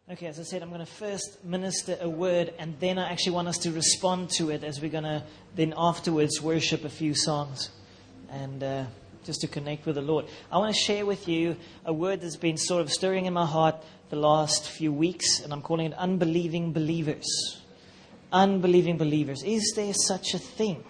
Okay, as I said, I'm going to first minister a word, and then I actually want us to respond to it as we're going to then afterwards worship a few songs and just to connect with the Lord. I want to share with you a word that's been sort of stirring in my heart the last few weeks, and I'm calling it unbelieving believers. Unbelieving believers. Is there such a thing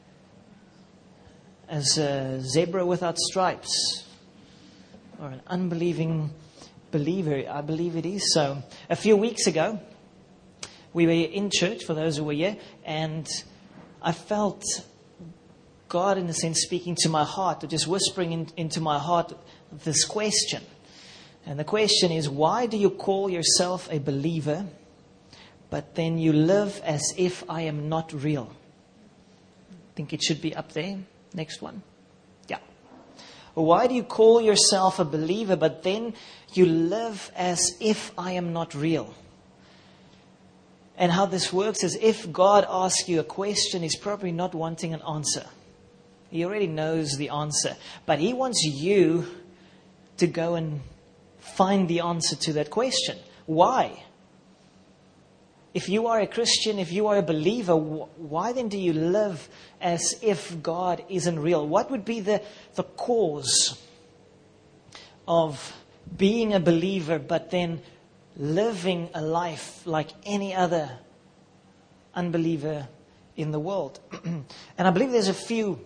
as a zebra without stripes? Or an unbelieving believer? I believe it is so. A few weeks ago, we were in church, for those who were here, and I felt God, in a sense, speaking to my heart, or just whispering into my heart this question. And the question is, why do you call yourself a believer, but then you live as if I am not real? I think it should be up there. Next one. Yeah. Why do you call yourself a believer, but then you live as if I am not real? And how this works is, if God asks you a question, He's probably not wanting an answer. He already knows the answer. But He wants you to go and find the answer to that question. Why? If you are a Christian, if you are a believer, why then do you live as if God isn't real? What would be the cause of being a believer but then living a life like any other unbeliever in the world? And I believe there's a few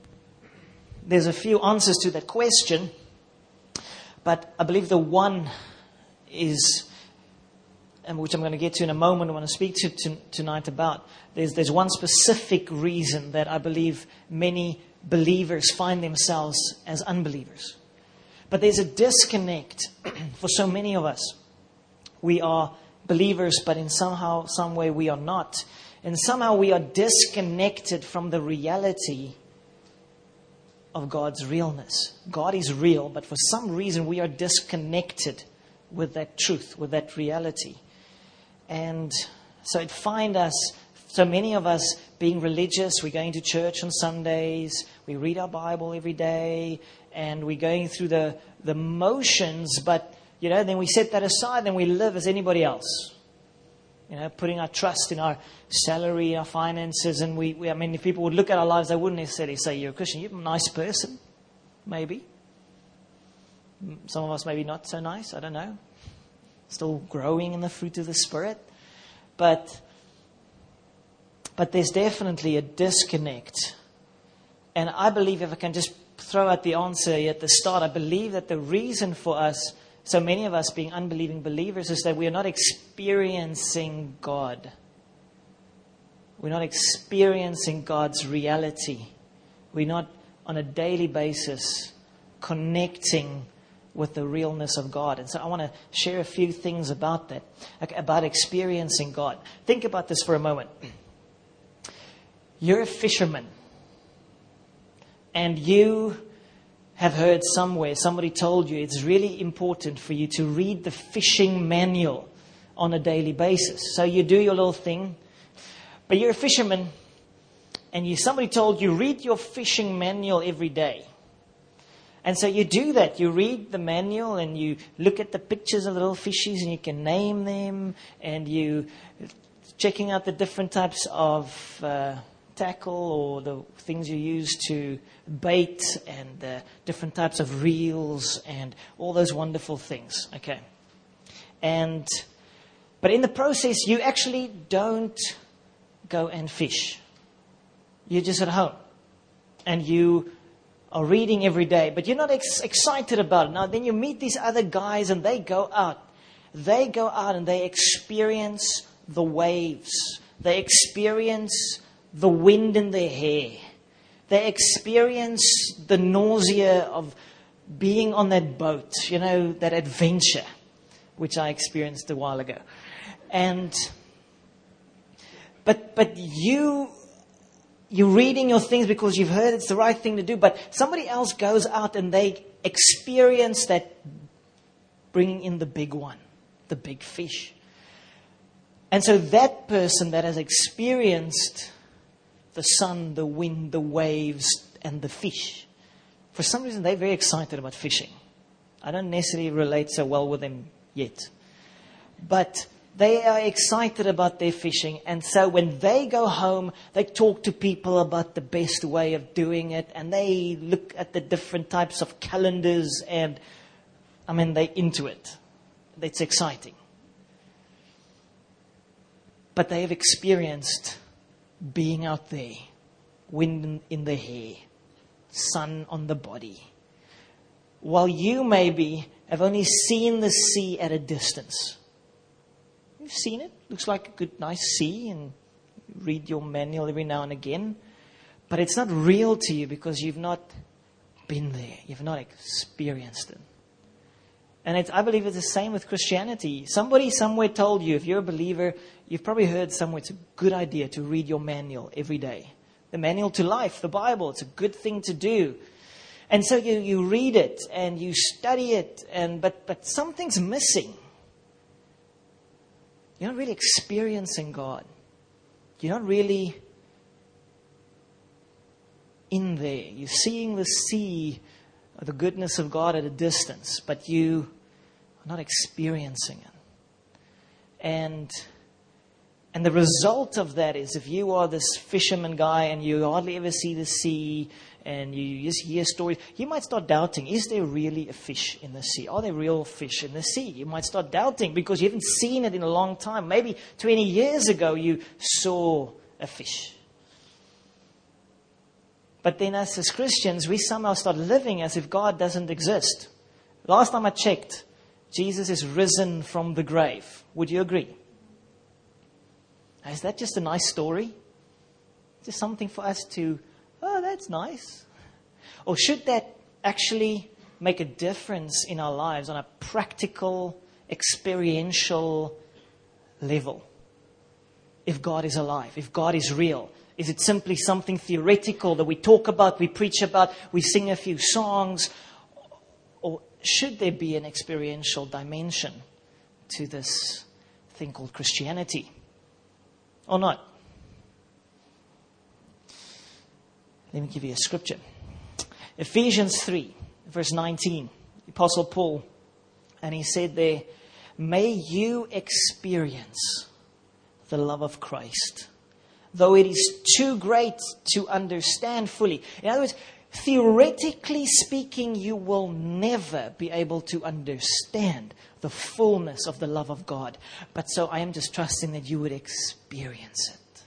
answers to that question, but I believe the one is, and which I'm going to get to in a moment, I want to speak to tonight about. There's one specific reason that I believe many believers find themselves as unbelievers. But there's a disconnect for so many of us. We are believers, but in some way we are not. And somehow we are disconnected from the reality of God's realness. God is real, but for some reason we are disconnected with that truth, with that reality. And so it finds us, so many of us being religious, we're going to church on Sundays, we read our Bible every day, and we're going through the motions, but, then we set that aside and we live as anybody else. Putting our trust in our salary, our finances, and if people would look at our lives, they wouldn't necessarily say, you're a Christian, you're a nice person, maybe. Some of us maybe not so nice, I don't know. Still growing in the fruit of the Spirit. But there's definitely a disconnect. And I believe, if I can just throw out the answer at the start, I believe that the reason for us, so many of us being unbelieving believers, is that we are not experiencing God. We're not experiencing God's reality. We're not on a daily basis connecting with the realness of God. And so I want to share a few things about that, about experiencing God. Think about this for a moment. You're a fisherman, and you have heard somewhere, somebody told you it's really important for you to read the fishing manual on a daily basis. So you do your little thing, but you're a fisherman, and somebody told you, read your fishing manual every day. And so you do that. You read the manual and you look at the pictures of the little fishies and you can name them, and you checking out the different types of tackle or the things you use to bait, and the different types of reels and all those wonderful things. Okay. But in the process, you actually don't go and fish. You're just at home and you are reading every day, but you're not excited about it. Now, then you meet these other guys and they go out. They go out and they experience the waves. They experience the wind in their hair. They experience the nausea of being on that boat, that adventure, which I experienced a while ago. But you're reading your things because you've heard it's the right thing to do, but somebody else goes out and they experience that, bringing in the big one, the big fish. And so that person that has experienced the sun, the wind, the waves, and the fish, for some reason they're very excited about fishing. I don't necessarily relate so well with them yet. But they are excited about their fishing. And so when they go home, they talk to people about the best way of doing it. And they look at the different types of calendars. And, they're into it. It's exciting. But they have experienced being out there, wind in the hair, sun on the body. While you maybe have only seen the sea at a distance. You've seen it. Looks like a good, nice sea, and you read your manual every now and again. But it's not real to you because you've not been there. You've not experienced it. And I believe it's the same with Christianity. Somebody somewhere told you, if you're a believer, you've probably heard somewhere it's a good idea to read your manual every day. The manual to life, the Bible, it's a good thing to do. And so you read it and you study it, but something's missing. You're not really experiencing God. You're not really in there. You're seeing the sea, the goodness of God at a distance, but you are not experiencing it. And the result of that is, if you are this fisherman guy and you hardly ever see the sea and you just hear stories, you might start doubting, is there really a fish in the sea? Are there real fish in the sea? You might start doubting because you haven't seen it in a long time. Maybe 20 years ago you saw a fish. But then as Christians, we somehow start living as if God doesn't exist. Last time I checked, Jesus is risen from the grave. Would you agree? Is that just a nice story? Just something for us to, oh, that's nice. Or should that actually make a difference in our lives on a practical, experiential level? If God is alive, if God is real. Is it simply something theoretical that we talk about, we preach about, we sing a few songs? Or should there be an experiential dimension to this thing called Christianity? Or not? Let me give you a scripture. Ephesians 3, verse 19. The Apostle Paul, and he said there, may you experience the love of Christ, though it is too great to understand fully. In other words, theoretically speaking, you will never be able to understand the fullness of the love of God. But so I am just trusting that you would experience it.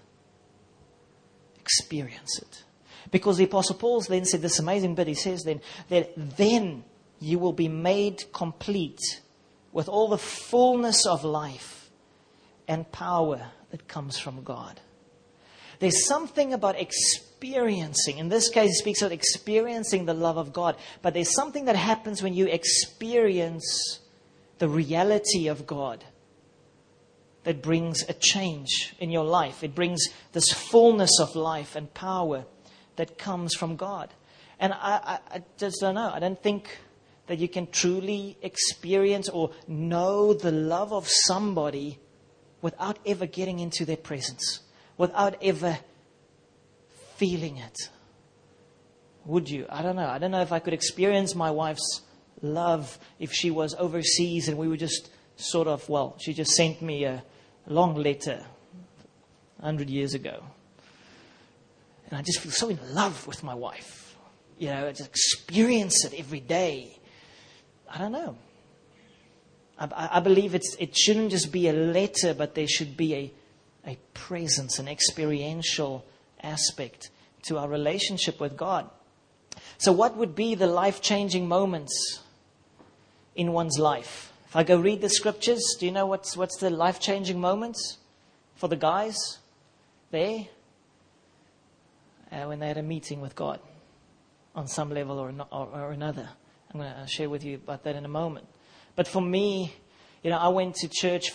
Experience it. Because the Apostle Paul then said this amazing bit. He says then that then you will be made complete with all the fullness of life and power that comes from God. There's something about experiencing. In this case, he speaks of experiencing the love of God. But there's something that happens when you experience the reality of God that brings a change in your life. It brings this fullness of life and power that comes from God. And I just don't know. I don't think that you can truly experience or know the love of somebody without ever getting into their presence, without ever feeling it. Would you? I don't know. I don't know if I could experience my wife's love if she was overseas and we were just sort of, well, she just sent me a long letter 100 years ago. And I just feel so in love with my wife. You know, I just experience it every day. I don't know. I believe it shouldn't just be a letter, but there should be a presence, an experiential aspect to our relationship with God. So what would be the life-changing moments in one's life? If I go read the scriptures, do you know what's the life-changing moments for the guys there? When they had a meeting with God on some level or another. I'm going to share with you about that in a moment. But for me, you know, I went to church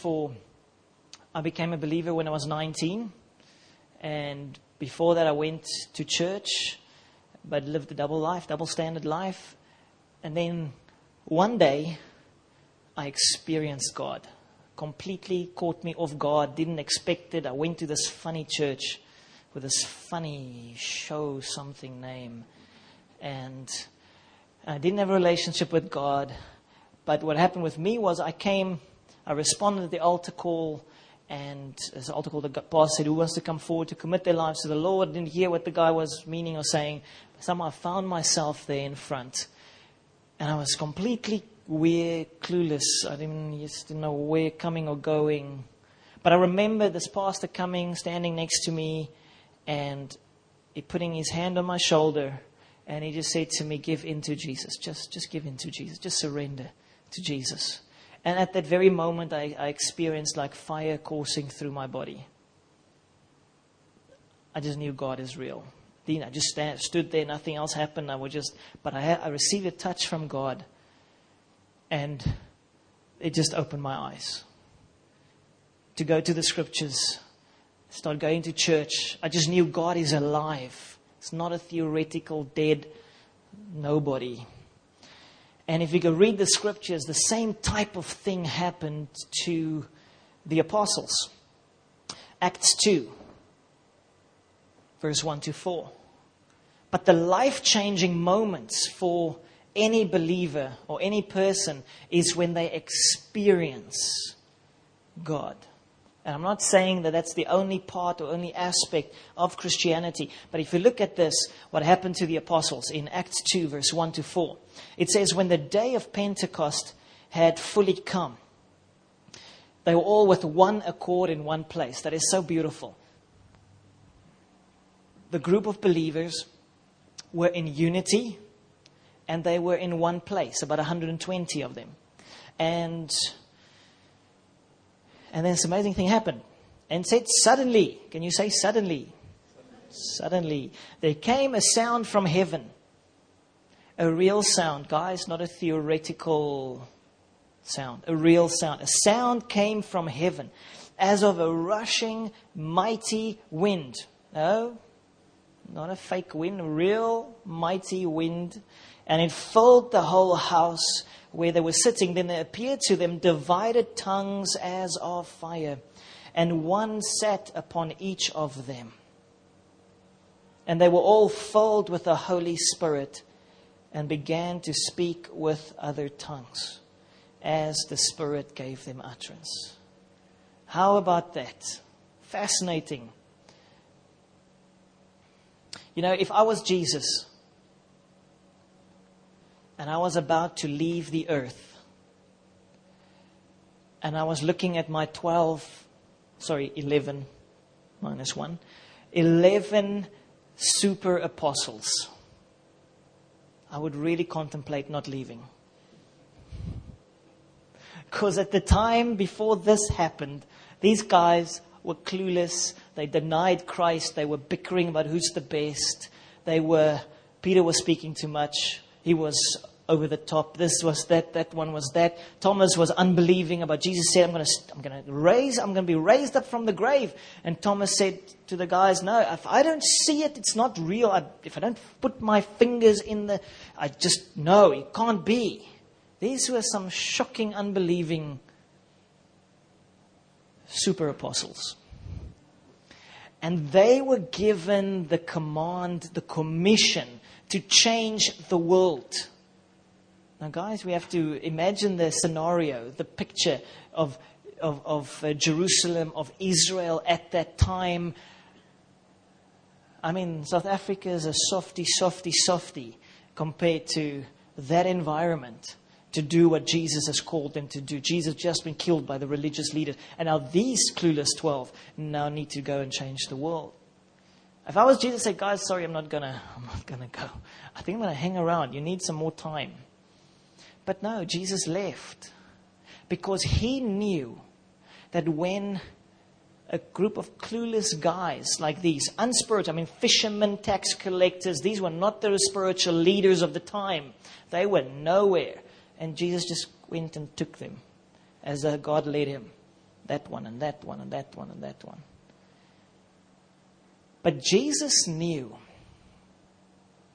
I became a believer when I was 19. And before that I went to church, but lived a double standard life. And then one day I experienced God. Completely caught me off guard, didn't expect it. I went to this funny church with this funny show something name. And I didn't have a relationship with God. But what happened with me was I came I responded at the altar call, and as the altar call, the pastor said, who wants to come forward to commit their lives to the Lord? I didn't hear what the guy was meaning or saying. Somehow I found myself there in front. And I was completely weird, clueless. I just didn't know where coming or going. But I remember this pastor coming, standing next to me, and he putting his hand on my shoulder. And he just said to me, give in to Jesus. Just give in to Jesus. Just surrender to Jesus. And at that very moment, I experienced like fire coursing through my body. I just knew God is real. I just stood there, nothing else happened. But I received a touch from God. And it just opened my eyes. To go to the scriptures, start going to church. I just knew God is alive. It's not a theoretical, dead nobody. And if you go read the scriptures, the same type of thing happened to the apostles. Acts 2, verse 1 to 4. But the life-changing moments for any believer or any person is when they experience God. And I'm not saying that that's the only part or only aspect of Christianity. But if you look at this, what happened to the apostles in Acts 2, verse 1 to 4. It says, when the day of Pentecost had fully come, they were all with one accord in one place. That is so beautiful. The group of believers were in unity, and they were in one place, about 120 of them. And then this amazing thing happened. And said, suddenly, can you say suddenly? Suddenly, there came a sound from heaven. A real sound, guys, not a theoretical sound. A real sound. A sound came from heaven as of a rushing, mighty wind. No, not a fake wind, a real mighty wind. And it filled the whole house where they were sitting. Then there appeared to them divided tongues as of fire, and one sat upon each of them. And they were all filled with the Holy Spirit and began to speak with other tongues as the Spirit gave them utterance. How about that? Fascinating. You know, if I was Jesus and I was about to leave the earth, and I was looking at my 11 minus 1, 11 super apostles, I would really contemplate not leaving. Because at the time before this happened, these guys were clueless. They denied Christ. They were bickering about who's the best. Peter was speaking too much. He was over the top. This was that one was that. Thomas was unbelieving about Jesus. Said, I'm going to be raised up from the grave. And Thomas said to the guys, no, if I don't see it, it's not real. If I don't put my fingers in I just know it can't be. These were some shocking, unbelieving super apostles. And they were given the command, the commission to change the world. Now, guys, we have to imagine the scenario, the picture of Jerusalem, of Israel at that time. I mean, South Africa is a softy compared to that environment to do what Jesus has called them to do. Jesus just been killed by the religious leaders. And now these clueless 12 now need to go and change the world. If I was Jesus, I'd say, guys, sorry, I'm not gonna go. I think I'm going to hang around. You need some more time. But no, Jesus left because he knew that when a group of clueless guys like these, unspiritual, fishermen, tax collectors, these were not the spiritual leaders of the time. They were nowhere. And Jesus just went and took them as God led him. That one and that one and that one and that one. But Jesus knew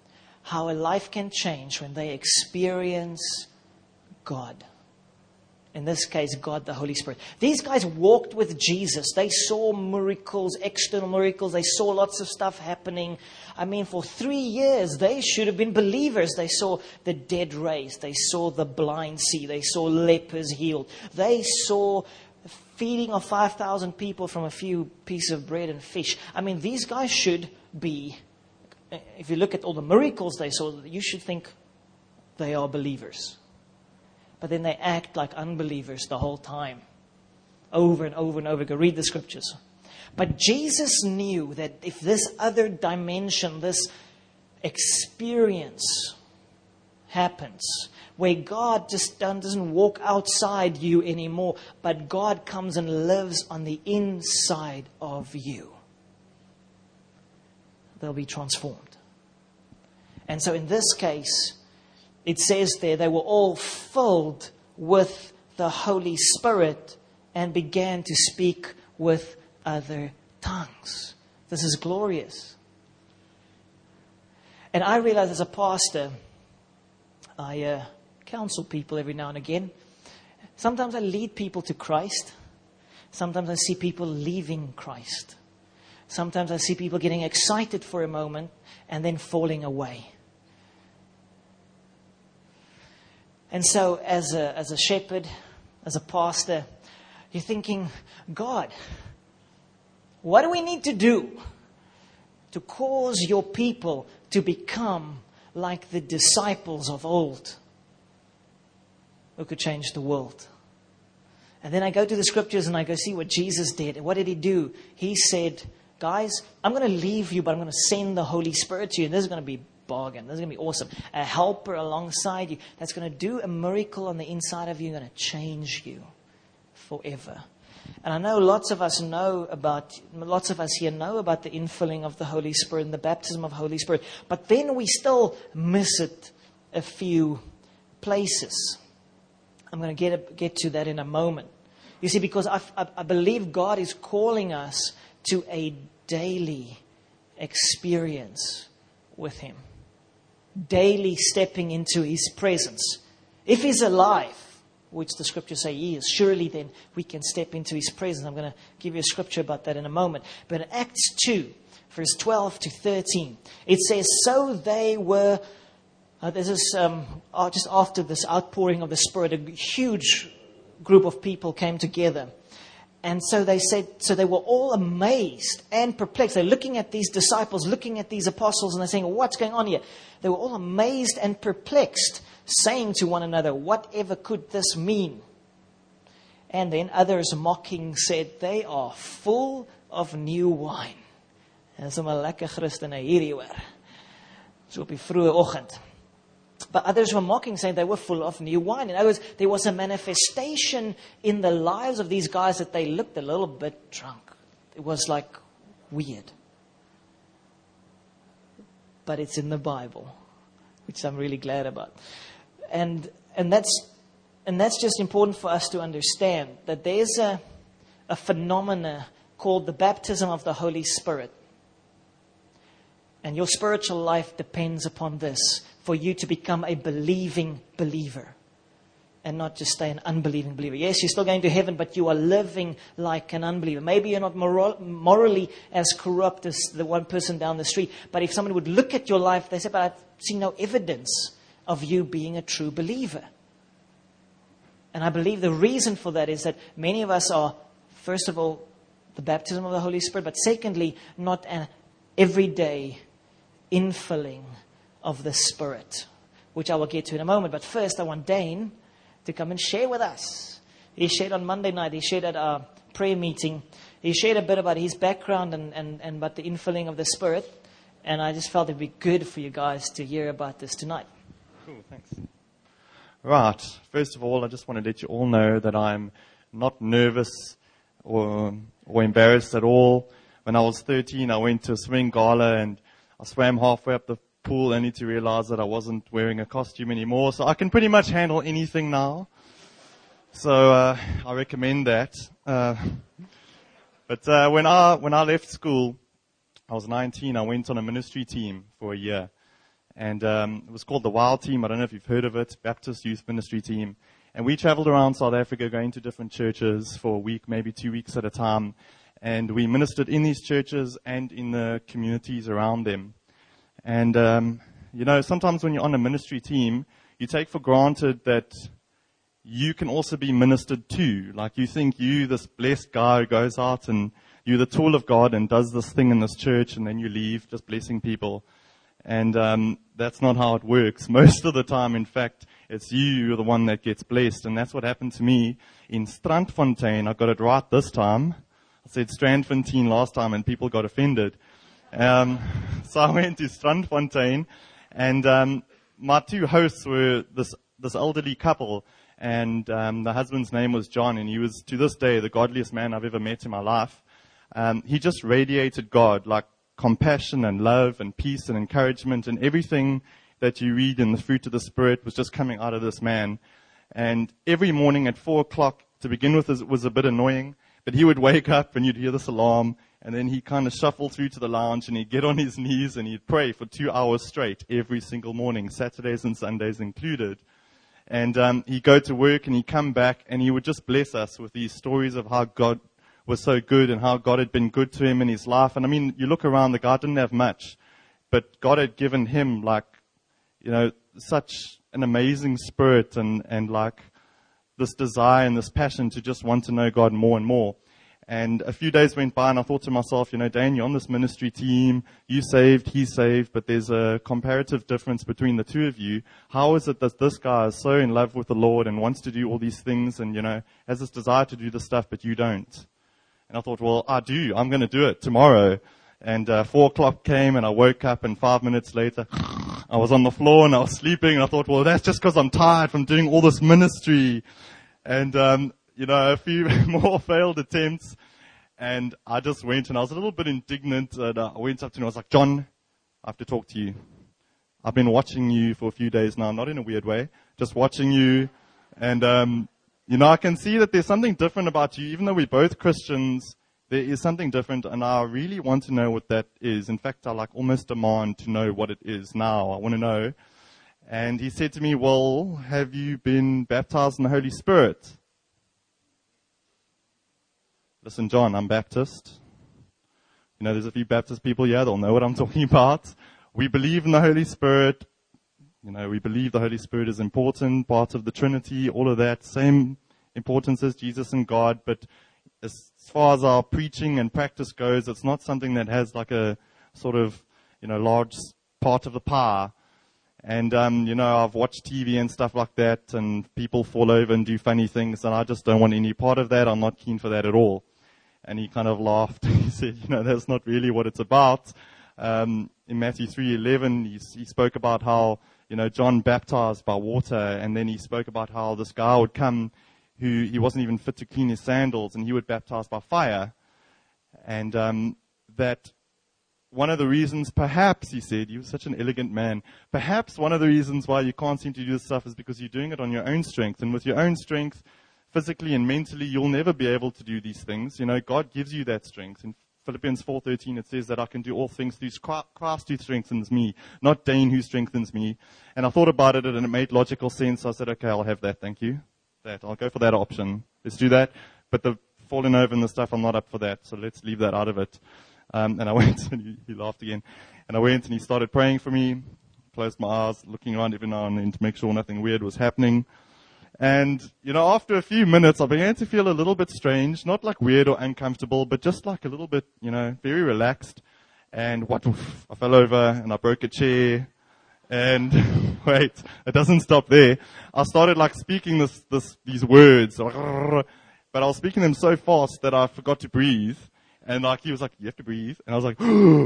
how a life can change when they experience God. In this case, God, the Holy Spirit. These guys walked with Jesus. They saw miracles, external miracles. They saw lots of stuff happening. I mean, for 3 years, they should have been believers. They saw the dead raised. They saw the blind see. They saw lepers healed. They saw feeding of 5,000 people from a few pieces of bread and fish. I mean, these guys should be, if you look at all the miracles they saw, you should think they are believers. But then they act like unbelievers the whole time. Over and over and over. Go read the scriptures. But Jesus knew that if this other dimension, this experience happens, where God just doesn't walk outside you anymore, but God comes and lives on the inside of you, they'll be transformed. And so in this case, it says there, they were all filled with the Holy Spirit and began to speak with other tongues. This is glorious. And I realize as a pastor, I counsel people every now and again. Sometimes I lead people to Christ. Sometimes I see people leaving Christ. Sometimes I see people getting excited for a moment and then falling away. And so as a shepherd, as a pastor, you're thinking, God, what do we need to do to cause your people to become like the disciples of old who could change the world? And then I go to the scriptures and I go see what Jesus did. And what did he do? He said, guys, I'm going to leave you, but I'm going to send the Holy Spirit to you. And this is going to be bargain. This is going to be awesome. A helper alongside you that's going to do a miracle on the inside of you, going to change you forever. And I know lots of us here know about the infilling of the Holy Spirit and the baptism of the Holy Spirit. But then we still miss it a few places. I'm going to get to that in a moment. You see, because I believe God is calling us to a daily experience with Him. Daily stepping into His presence. If He's alive, which the scriptures say He is, surely then we can step into His presence. I'm going to give you a scripture about that in a moment. But in Acts 2, verse 12 to 13, it says, so they were, just after this outpouring of the Spirit, a huge group of people came together. And so they were all amazed and perplexed. They're looking at these disciples, looking at these apostles, and they're saying, what's going on here? They were all amazed and perplexed, saying to one another, whatever could this mean? And then others mocking said, they are full of new wine. En sommer lekker Christene hierdie hoor. So op die vroeë oggend. But others were mocking, saying they were full of new wine. In other words, there was a manifestation in the lives of these guys that they looked a little bit drunk. It was like weird. But it's in the Bible, which I'm really glad about. And that's just important for us to understand, that there's a phenomena called the baptism of the Holy Spirit. And your spiritual life depends upon this, for you to become a believing believer and not just stay an unbelieving believer. Yes, you're still going to heaven, but you are living like an unbeliever. Maybe you're not morally as corrupt as the one person down the street, but if someone would look at your life, they say, but I've seen no evidence of you being a true believer. And I believe the reason for that is that many of us are, first of all, the baptism of the Holy Spirit, but secondly, not an everyday infilling of the Spirit, which I will get to in a moment. But first, I want Dane to come and share with us. He shared on Monday night. He shared at our prayer meeting. He shared a bit about his background and about the infilling of the Spirit. And I just felt it'd be good for you guys to hear about this tonight. Cool, thanks. Right. First of all, I just want to let you all know that I'm not nervous or embarrassed at all. When I was 13, I went to a swimming gala and I swam halfway up the pool only to realize that I wasn't wearing a costume anymore. So I can pretty much handle anything now. So I recommend that. But when I left school, I was 19. I went on a ministry team for a year. And it was called the Wild Team. I don't know if you've heard of it. Baptist Youth Ministry Team. And we traveled around South Africa going to different churches for a week, maybe 2 weeks at a time. And we ministered in these churches and in the communities around them. And, sometimes when you're on a ministry team, you take for granted that you can also be ministered to. Like you think you, this blessed guy who goes out and you're the tool of God and does this thing in this church and then you leave just blessing people. And that's not how it works. Most of the time, in fact, it's you're the one that gets blessed. And that's what happened to me in Strandfontein. I got it right this time. I said Strandfontein last time and people got offended. So I went to Strandfontein and my two hosts were this elderly couple. And the husband's name was John, and he was, to this day, the godliest man I've ever met in my life. He just radiated God, like compassion and love and peace and encouragement, and everything that you read in the fruit of the Spirit was just coming out of this man. And every morning at 4 o'clock, to begin with, it was a bit annoying, but he would wake up and you'd hear this alarm, and then he'd kind of shuffle through to the lounge and he'd get on his knees and he'd pray for 2 hours straight every single morning, Saturdays and Sundays included. And he'd go to work and he'd come back and he would just bless us with these stories of how God was so good and how God had been good to him in his life. And I mean, you look around, the guy didn't have much, but God had given him such an amazing spirit and like this desire and this passion to just want to know God more and more. And a few days went by and I thought to myself, Dan, you're on this ministry team, you saved, he's saved, but there's a comparative difference between the two of you. How is it that this guy is so in love with the Lord and wants to do all these things and, has this desire to do this stuff, but you don't? And I thought, well, I do. I'm going to do it tomorrow. And 4 o'clock came and I woke up and 5 minutes later, I was on the floor and I was sleeping and I thought, well, that's just because I'm tired from doing all this ministry. And, a few more failed attempts. And I just went and I was a little bit indignant. And I went up to him and I was like, John, I have to talk to you. I've been watching you for a few days now, not in a weird way, just watching you. And, I can see that there's something different about you. Even though we're both Christians, there is something different. And I really want to know what that is. In fact, I almost demand to know what it is now. I want to know. And he said to me, well, have you been baptized in the Holy Spirit? Listen, John, I'm Baptist. There's a few Baptist people here. They'll know what I'm talking about. We believe in the Holy Spirit. We believe the Holy Spirit is important, part of the Trinity, all of that. Same importance as Jesus and God. But as far as our preaching and practice goes, it's not something that has like a sort of, large part of the pie. And, I've watched TV and stuff like that, and people fall over and do funny things, and I just don't want any part of that. I'm not keen for that at all. And he kind of laughed. He said, that's not really what it's about. In Matthew 3:11, he spoke about how, John baptized by water, and then he spoke about how this guy would come who he wasn't even fit to clean his sandals, and he would baptize by fire. And that one of the reasons, perhaps, he said, he was such an elegant man, perhaps one of the reasons why you can't seem to do this stuff is because you're doing it on your own strength. And with your own strength, physically and mentally, you'll never be able to do these things. God gives you that strength. In Philippians 4:13, it says that I can do all things through Christ who strengthens me, not Dane who strengthens me. And I thought about it and it made logical sense. I said, okay, I'll have that, thank you. I'll go for that option. Let's do that. But the falling over and the stuff, I'm not up for that. So let's leave that out of it. And I went, and he laughed again. And I went and he started praying for me, closed my eyes, looking around every now and then to make sure nothing weird was happening. And, after a few minutes, I began to feel a little bit strange, not like weird or uncomfortable, but just like a little bit, very relaxed. And I fell over and I broke a chair. And wait, it doesn't stop there. I started speaking these words, but I was speaking them so fast that I forgot to breathe. And he was like, you have to breathe. And I was like,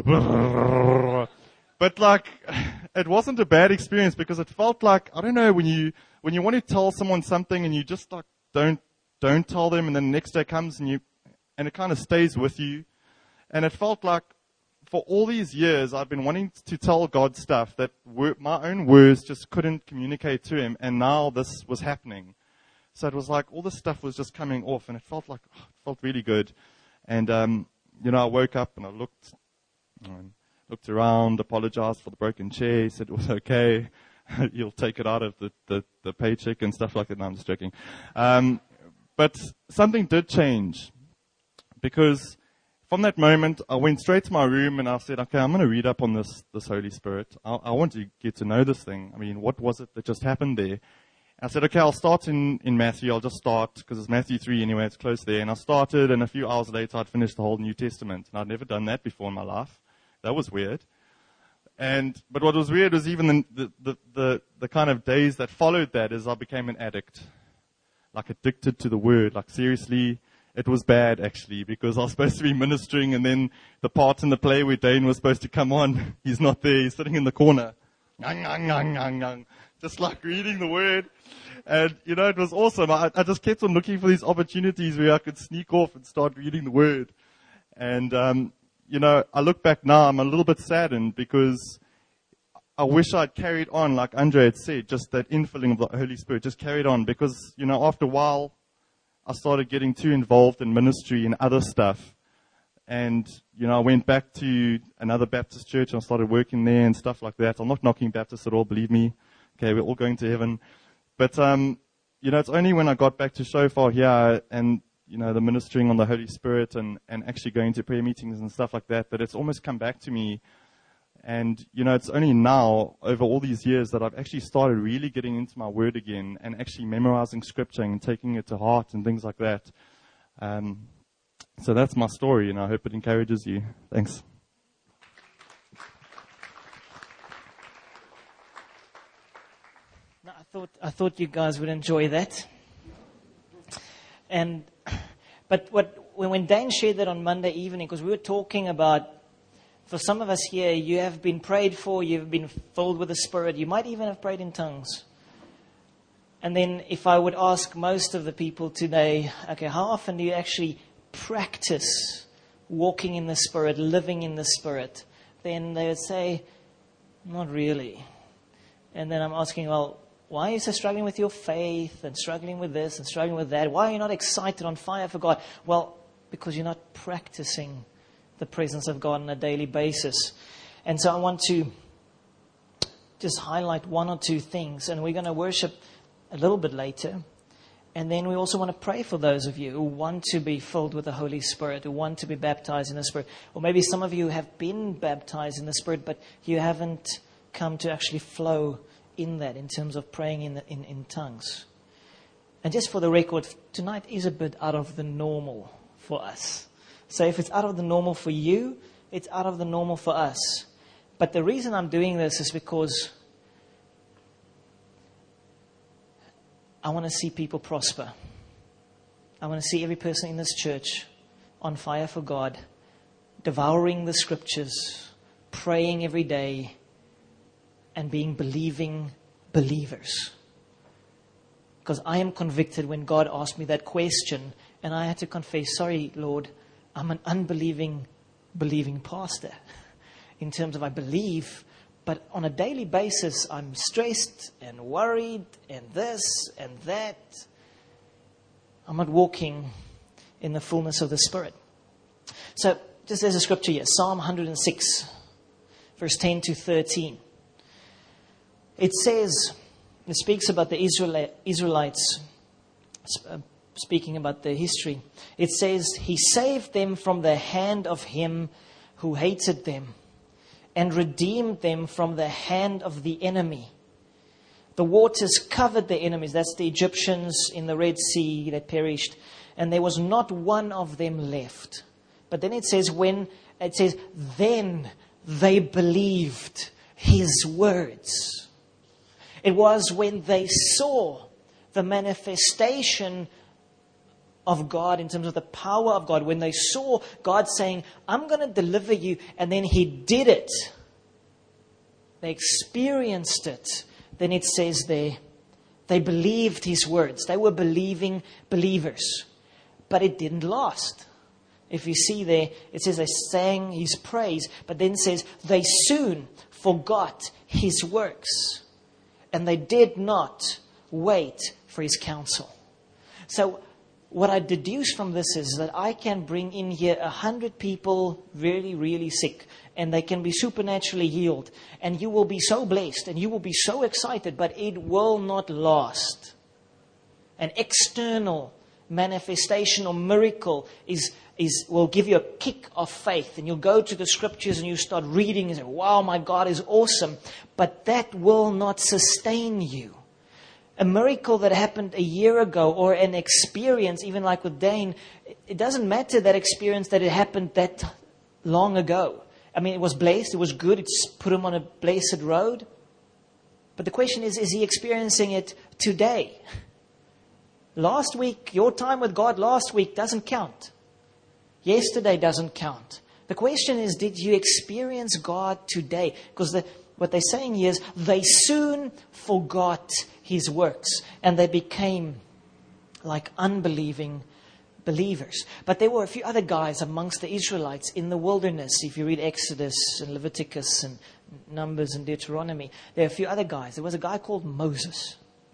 but it wasn't a bad experience because it felt like, I don't know, when you want to tell someone something and you just don't tell them, and then the next day comes and it kind of stays with you. And it felt like for all these years I've been wanting to tell God stuff that my own words just couldn't communicate to him, and now this was happening. So it was like all this stuff was just coming off, and it felt really good. And, I woke up and I looked around, apologized for the broken chair. He said it was okay. You'll take it out of the paycheck and stuff like that. No, I'm just joking. But something did change, because from that moment, I went straight to my room and I said, okay, I'm going to read up on this Holy Spirit. I want to get to know this thing. I mean, what was it that just happened there? I said, okay, I'll start in Matthew. I'll just start, because it's Matthew 3 anyway, it's close there. And I started, and a few hours later, I'd finished the whole New Testament. And I'd never done that before in my life. That was weird. But what was weird was even the kind of days that followed that is I became an addict. Like addicted to the word. Like seriously, it was bad actually, because I was supposed to be ministering, and then the part in the play where Dane was supposed to come on, he's not there, he's sitting in the corner. Just like reading the word. And, it was awesome. I just kept on looking for these opportunities where I could sneak off and start reading the word. And, I look back now, I'm a little bit saddened, because I wish I'd carried on, like Andre had said, just that infilling of the Holy Spirit, just carried on. Because, after a while, I started getting too involved in ministry and other stuff. And, I went back to another Baptist church and I started working there and stuff like that. I'm not knocking Baptists at all, believe me. Okay, we're all going to heaven. But, it's only when I got back to Shofar here and, the ministering on the Holy Spirit and actually going to prayer meetings and stuff like that, that it's almost come back to me. And, it's only now, over all these years, that I've actually started really getting into my word again and actually memorizing scripture and taking it to heart and things like that. So that's my story, and I hope it encourages you. Thanks. No, I thought you guys would enjoy that. But when Dane shared that on Monday evening, because we were talking about, for some of us here, you have been prayed for, you've been filled with the Spirit, you might even have prayed in tongues. And then if I would ask most of the people today, okay, how often do you actually practice walking in the Spirit, living in the Spirit? Then they would say, not really. And then I'm asking, well, why are you so struggling with your faith and struggling with this and struggling with that? Why are you not excited, on fire for God? Well, because you're not practicing the presence of God on a daily basis. And so I want to just highlight one or two things, and we're going to worship a little bit later. And then we also want to pray for those of you who want to be filled with the Holy Spirit, who want to be baptized in the Spirit. Or maybe some of you have been baptized in the Spirit, but you haven't come to actually flow in that, in terms of praying in tongues. And just for the record, tonight is a bit out of the normal for us. So if it's out of the normal for you, it's out of the normal for us. But the reason I'm doing this is because I want to see people prosper. I want to see every person in this church on fire for God, devouring the scriptures, praying every day, and being believing believers. Because I am convicted when God asked me that question, and I had to confess, sorry, Lord, I'm an unbelieving, believing pastor. In terms of I believe, but on a daily basis, I'm stressed and worried and this and that. I'm not walking in the fullness of the Spirit. So, just there's a scripture here, Psalm 106, verse 10 to 13. It says, it speaks about the Israelites, speaking about their history. It says, He saved them from the hand of him who hated them, and redeemed them from the hand of the enemy. The waters covered their enemies. That's the Egyptians in the Red Sea that perished. And there was not one of them left. But then it says, then they believed His words. It was when they saw the manifestation of God in terms of the power of God, when they saw God saying, I'm going to deliver you, and then He did it. They experienced it. Then it says they believed His words. They were believing believers. But it didn't last. If you see there, it says they sang His praise, but then it says they soon forgot His works. And they did not wait for His counsel. So what I deduce from this is that I can bring in here 100 people really, really sick, and they can be supernaturally healed. And you will be so blessed, and you will be so excited, but it will not last. An external manifestation or miracle will give you a kick of faith, and you'll go to the scriptures and you start reading and say, wow, my God is awesome. But that will not sustain you. A miracle that happened a year ago, or an experience, even like with Dane, it doesn't matter that experience that it happened that long ago. I mean, it was blessed, it was good, it's put him on a blessed road. But the question is he experiencing it today? Last week, your time with God last week doesn't count. Yesterday doesn't count. The question is, did you experience God today? Because what they're saying here is, they soon forgot His works, and they became like unbelieving believers. But there were a few other guys amongst the Israelites in the wilderness. If you read Exodus and Leviticus and Numbers and Deuteronomy, there are a few other guys. There was a guy called Moses.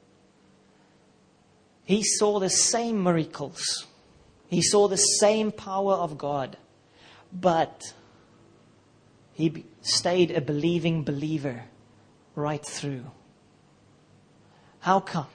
He saw the same miracles. He saw the same power of God. But he stayed a believing believer right through. How come?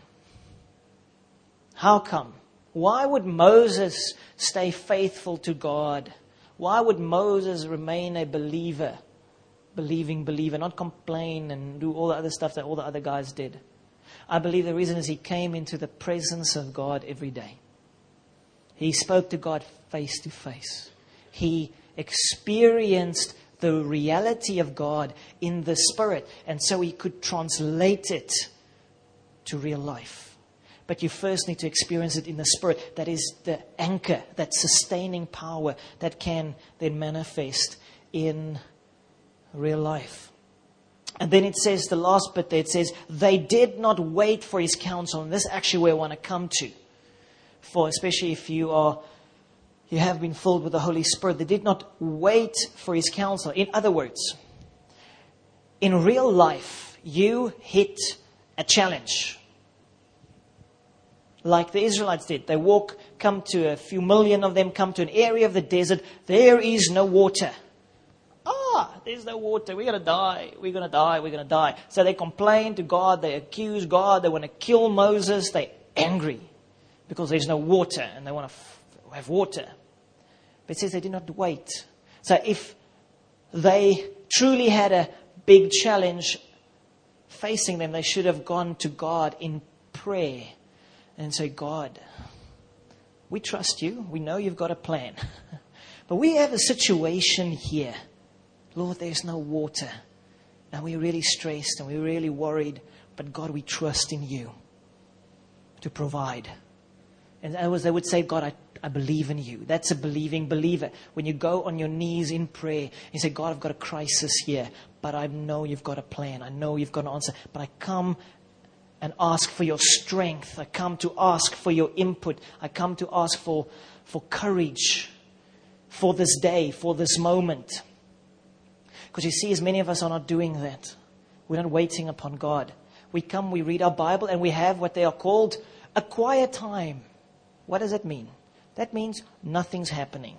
How come? Why would Moses stay faithful to God? Why would Moses remain a believer, believing believer, not complain and do all the other stuff that all the other guys did? I believe the reason is he came into the presence of God every day. He spoke to God face to face. He experienced the reality of God in the Spirit, and so he could translate it to real life. But you first need to experience it in the Spirit. That is the anchor, that sustaining power that can then manifest in real life. And then it says, the last bit there, it says, they did not wait for his counsel. And this is actually where I want to come to. For especially if you have been filled with the Holy Spirit. They did not wait for his counsel. In other words, in real life, you hit a challenge. Like the Israelites did. They come to a few million of them, come to an area of the desert. There is no water. There's no water. We're going to die. We're going to die. We're going to die. So they complain to God. They accuse God. They want to kill Moses. They're angry because there's no water and they want to have water. But it says they did not wait. So if they truly had a big challenge facing them, they should have gone to God in prayer and say, God, we trust you. We know you've got a plan. But we have a situation here. Lord, there's no water. Now we're really stressed and we're really worried. But God, we trust in you to provide. And they would say, God, I believe in you. That's a believing believer. When you go on your knees in prayer, you say, God, I've got a crisis here. But I know you've got a plan. I know you've got an answer. But I come and ask for your strength. I come to ask for your input. I come to ask for courage for this day, for this moment. Because you see, as many of us are not doing that. We're not waiting upon God. We come, we read our Bible, and we have what they are called a quiet time. What does that mean? That means nothing's happening.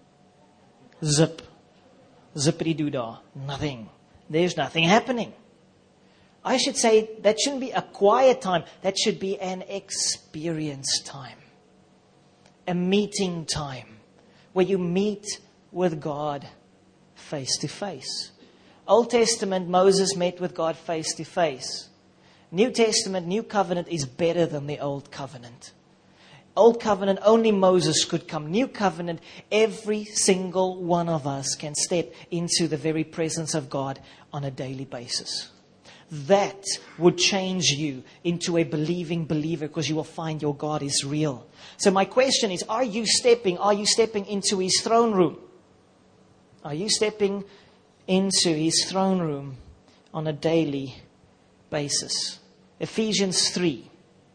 Zip. Zippity-doo-dah. Nothing. There's nothing happening. I should say that shouldn't be a quiet time. That should be an experience time. A meeting time. Where you meet with God face to face. Old Testament, Moses met with God face to face. New Testament, New Covenant is better than the Old Covenant. Old Covenant, only Moses could come. New Covenant, every single one of us can step into the very presence of God on a daily basis. That would change you into a believing believer because you will find your God is real. So my question is, are you stepping into His throne room? Are you stepping into His throne room on a daily basis? Ephesians 3.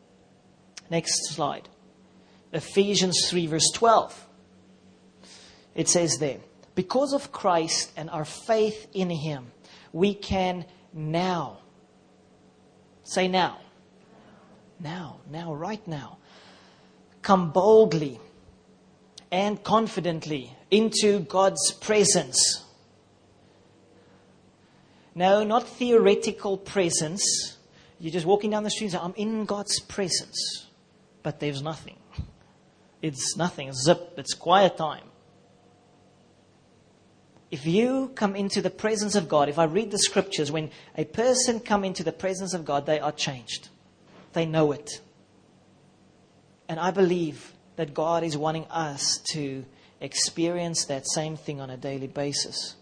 Next slide. Ephesians 3 verse 12. It says there, because of Christ and our faith in Him, we can now, say now, right now, come boldly and confidently into God's presence. No, not theoretical presence. You're just walking down the street and say, I'm in God's presence. But there's nothing. It's nothing. Zip. It's quiet time. If you come into the presence of God, if I read the scriptures, when a person come into the presence of God, they are changed. They know it. And I believe that God is wanting us to experience that same thing on a daily basis.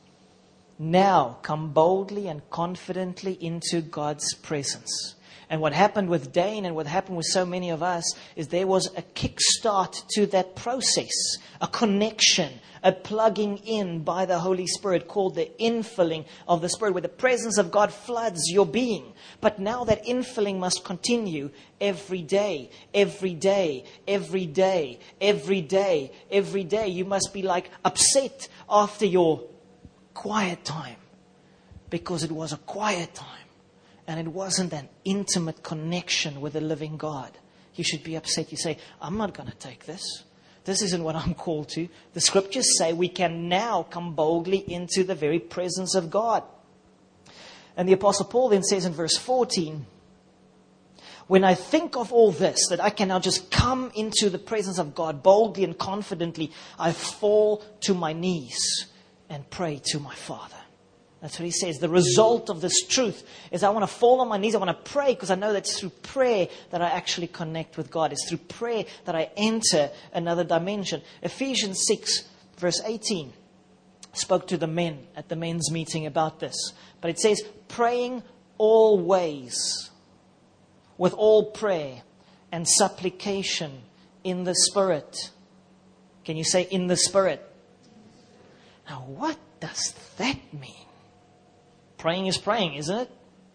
Now, come boldly and confidently into God's presence. And what happened with Dane and what happened with so many of us is there was a kickstart to that process, a connection, a plugging in by the Holy Spirit called the infilling of the Spirit, where the presence of God floods your being. But now that infilling must continue every day, every day, every day, every day, every day. You must be like upset after your quiet time, because it was a quiet time and it wasn't an intimate connection with the living God. You should be upset. You say, I'm not going to take this. This isn't what I'm called to. The scriptures say we can now come boldly into the very presence of God. And the Apostle Paul then says in verse 14, when I think of all this, that I can now just come into the presence of God boldly and confidently, I fall to my knees and pray to my Father. That's what he says. The result of this truth is I want to fall on my knees. I want to pray, because I know that's through prayer that I actually connect with God. It's through prayer that I enter another dimension. Ephesians 6 verse 18 spoke to the men at the men's meeting about this. But it says, praying always with all prayer and supplication in the Spirit. Can you say in the Spirit? Now, what does that mean? Praying is praying, isn't it?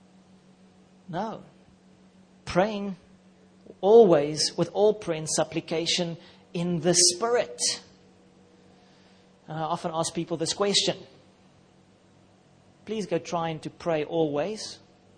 No. Praying always with all prayer and supplication in the Spirit. And I often ask people this question. Please go trying to pray always.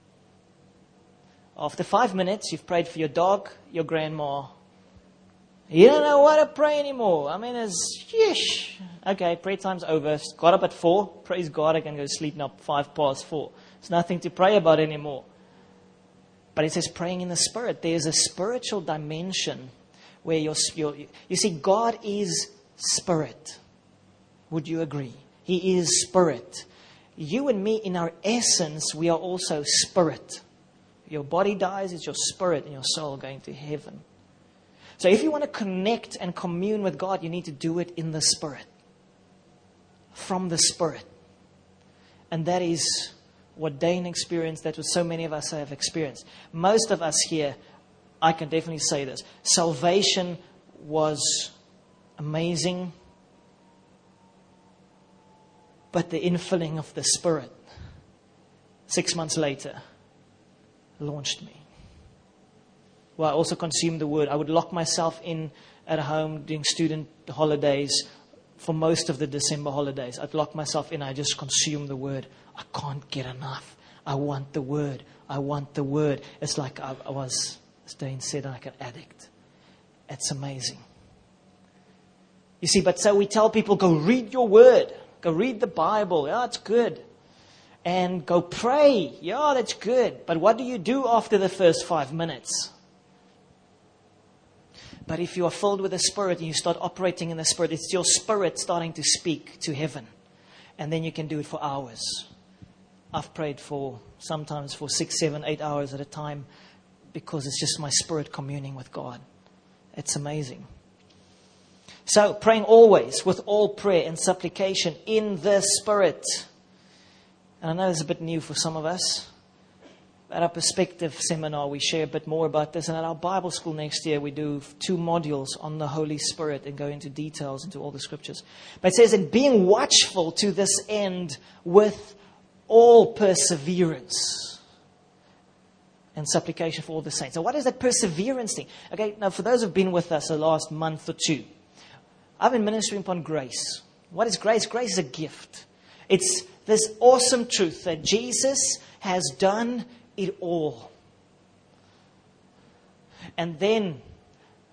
After 5 minutes, you've prayed for your dog, your grandma. You don't know what to pray anymore. I mean, it's, yeesh. Okay, prayer time's over. Got up at 4. Praise God, I can go to sleep now 4:05. There's nothing to pray about anymore. But it says praying in the Spirit. There's a spiritual dimension where you see, God is Spirit. Would you agree? He is Spirit. You and me, in our essence, we are also Spirit. Your body dies, it's your spirit and your soul going to heaven. So if you want to connect and commune with God, you need to do it in the Spirit. From the Spirit. And that is what Dane experienced. That was so many of us have experienced. Most of us here, I can definitely say this. Salvation was amazing. But the infilling of the Spirit, 6 months later, launched me. Well, I also consumed the Word. I would lock myself in at home during student holidays for most of the December holidays. I'd lock myself in. I just consume the Word. I can't get enough. I want the Word. I want the Word. It's like I was, as Dane said, like an addict. It's amazing. You see, but so we tell people, go read your Word. Go read the Bible. Yeah, it's good. And go pray. Yeah, that's good. But what do you do after the first 5 minutes? But if you are filled with the Spirit and you start operating in the Spirit, it's your Spirit starting to speak to heaven. And then you can do it for hours. I've prayed sometimes for 6, 7, 8 hours at a time, because it's just my spirit communing with God. It's amazing. So, praying always with all prayer and supplication in the Spirit. And I know it's a bit new for some of us. At our Perspective seminar, we share a bit more about this. And at our Bible school next year, we do 2 modules on the Holy Spirit and go into details into all the scriptures. But it says, in being watchful to this end with all perseverance and supplication for all the saints. So what is that perseverance thing? Okay, now for those who've been with us the last month or 2, I've been ministering upon grace. What is grace? Grace is a gift. It's this awesome truth that Jesus has done it all. And then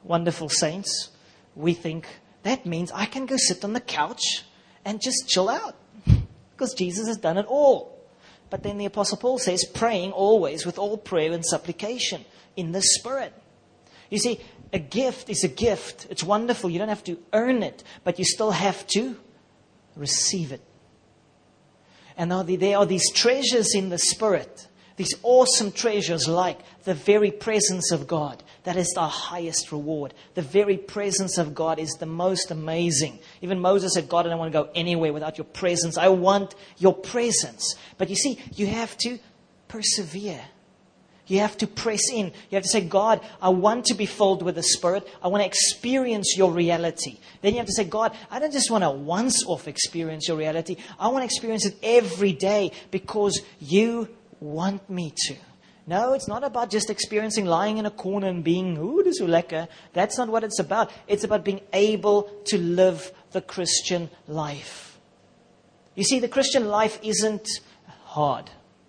wonderful saints, we think that means I can go sit on the couch and just chill out because Jesus has done it all. But then the Apostle Paul says, praying always with all prayer and supplication in the Spirit. You see, a gift is a gift. It's wonderful. You don't have to earn it, but you still have to receive it. And now there are these treasures in the Spirit, these awesome treasures like the very presence of God. That is our highest reward. The very presence of God is the most amazing. Even Moses said, God, I don't want to go anywhere without your presence. I want your presence. But you see, you have to persevere. You have to press in. You have to say, God, I want to be filled with the Spirit. I want to experience your reality. Then you have to say, God, I don't just want to once-off experience your reality. I want to experience it every day because you want me to. No, it's not about just experiencing lying in a corner and being, ooh, dis so lekker. That's not what it's about. It's about being able to live the Christian life. You see, the Christian life isn't hard.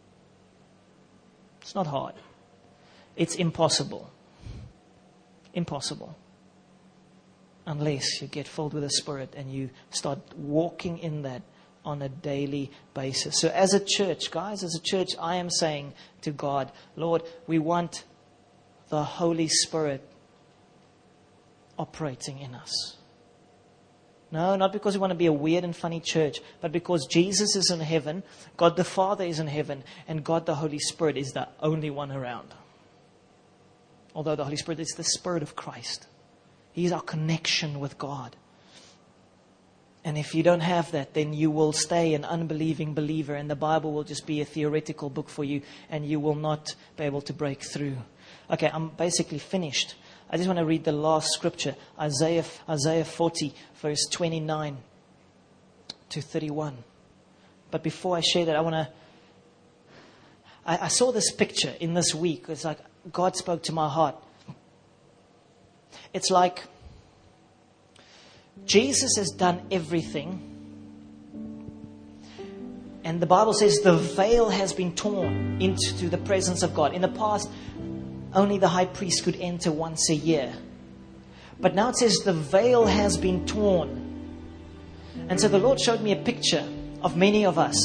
It's not hard. It's impossible. Impossible. Unless you get filled with the Spirit and you start walking in that on a daily basis. So as a church, guys, as a church, I am saying to God, Lord, we want the Holy Spirit operating in us. No, not because we want to be a weird and funny church, but because Jesus is in heaven, God the Father is in heaven, and God the Holy Spirit is the only one around. Although the Holy Spirit is the Spirit of Christ. He is our connection with God. And if you don't have that, then you will stay an unbelieving believer, and the Bible will just be a theoretical book for you, and you will not be able to break through. Okay, I'm basically finished. I just want to read the last scripture, Isaiah 40, verse 29 to 31. But before I share that, I saw this picture in this week. It's like God spoke to my heart. It's like Jesus has done everything. And the Bible says the veil has been torn into the presence of God. In the past, only the high priest could enter once a year. But now it says the veil has been torn. And so the Lord showed me a picture of many of us.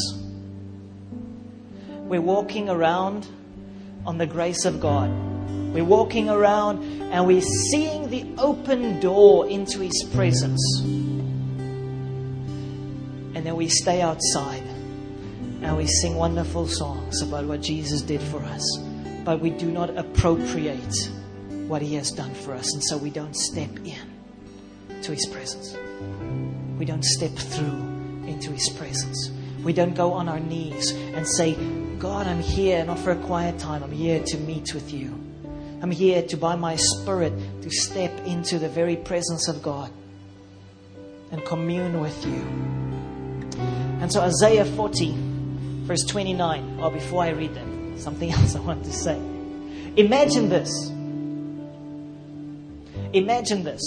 We're walking around on the grace of God. We're walking around and we're seeing the open door into His presence. And then we stay outside and we sing wonderful songs about what Jesus did for us. But we do not appropriate what He has done for us. And so we don't step in to His presence. We don't step through into His presence. We don't go on our knees and say, God, I'm here not for a quiet time. I'm here to meet with you. I'm here to, by my Spirit, to step into the very presence of God and commune with you. And so Isaiah 40, verse 29. Oh, before I read that, something else I want to say. Imagine this. Imagine this.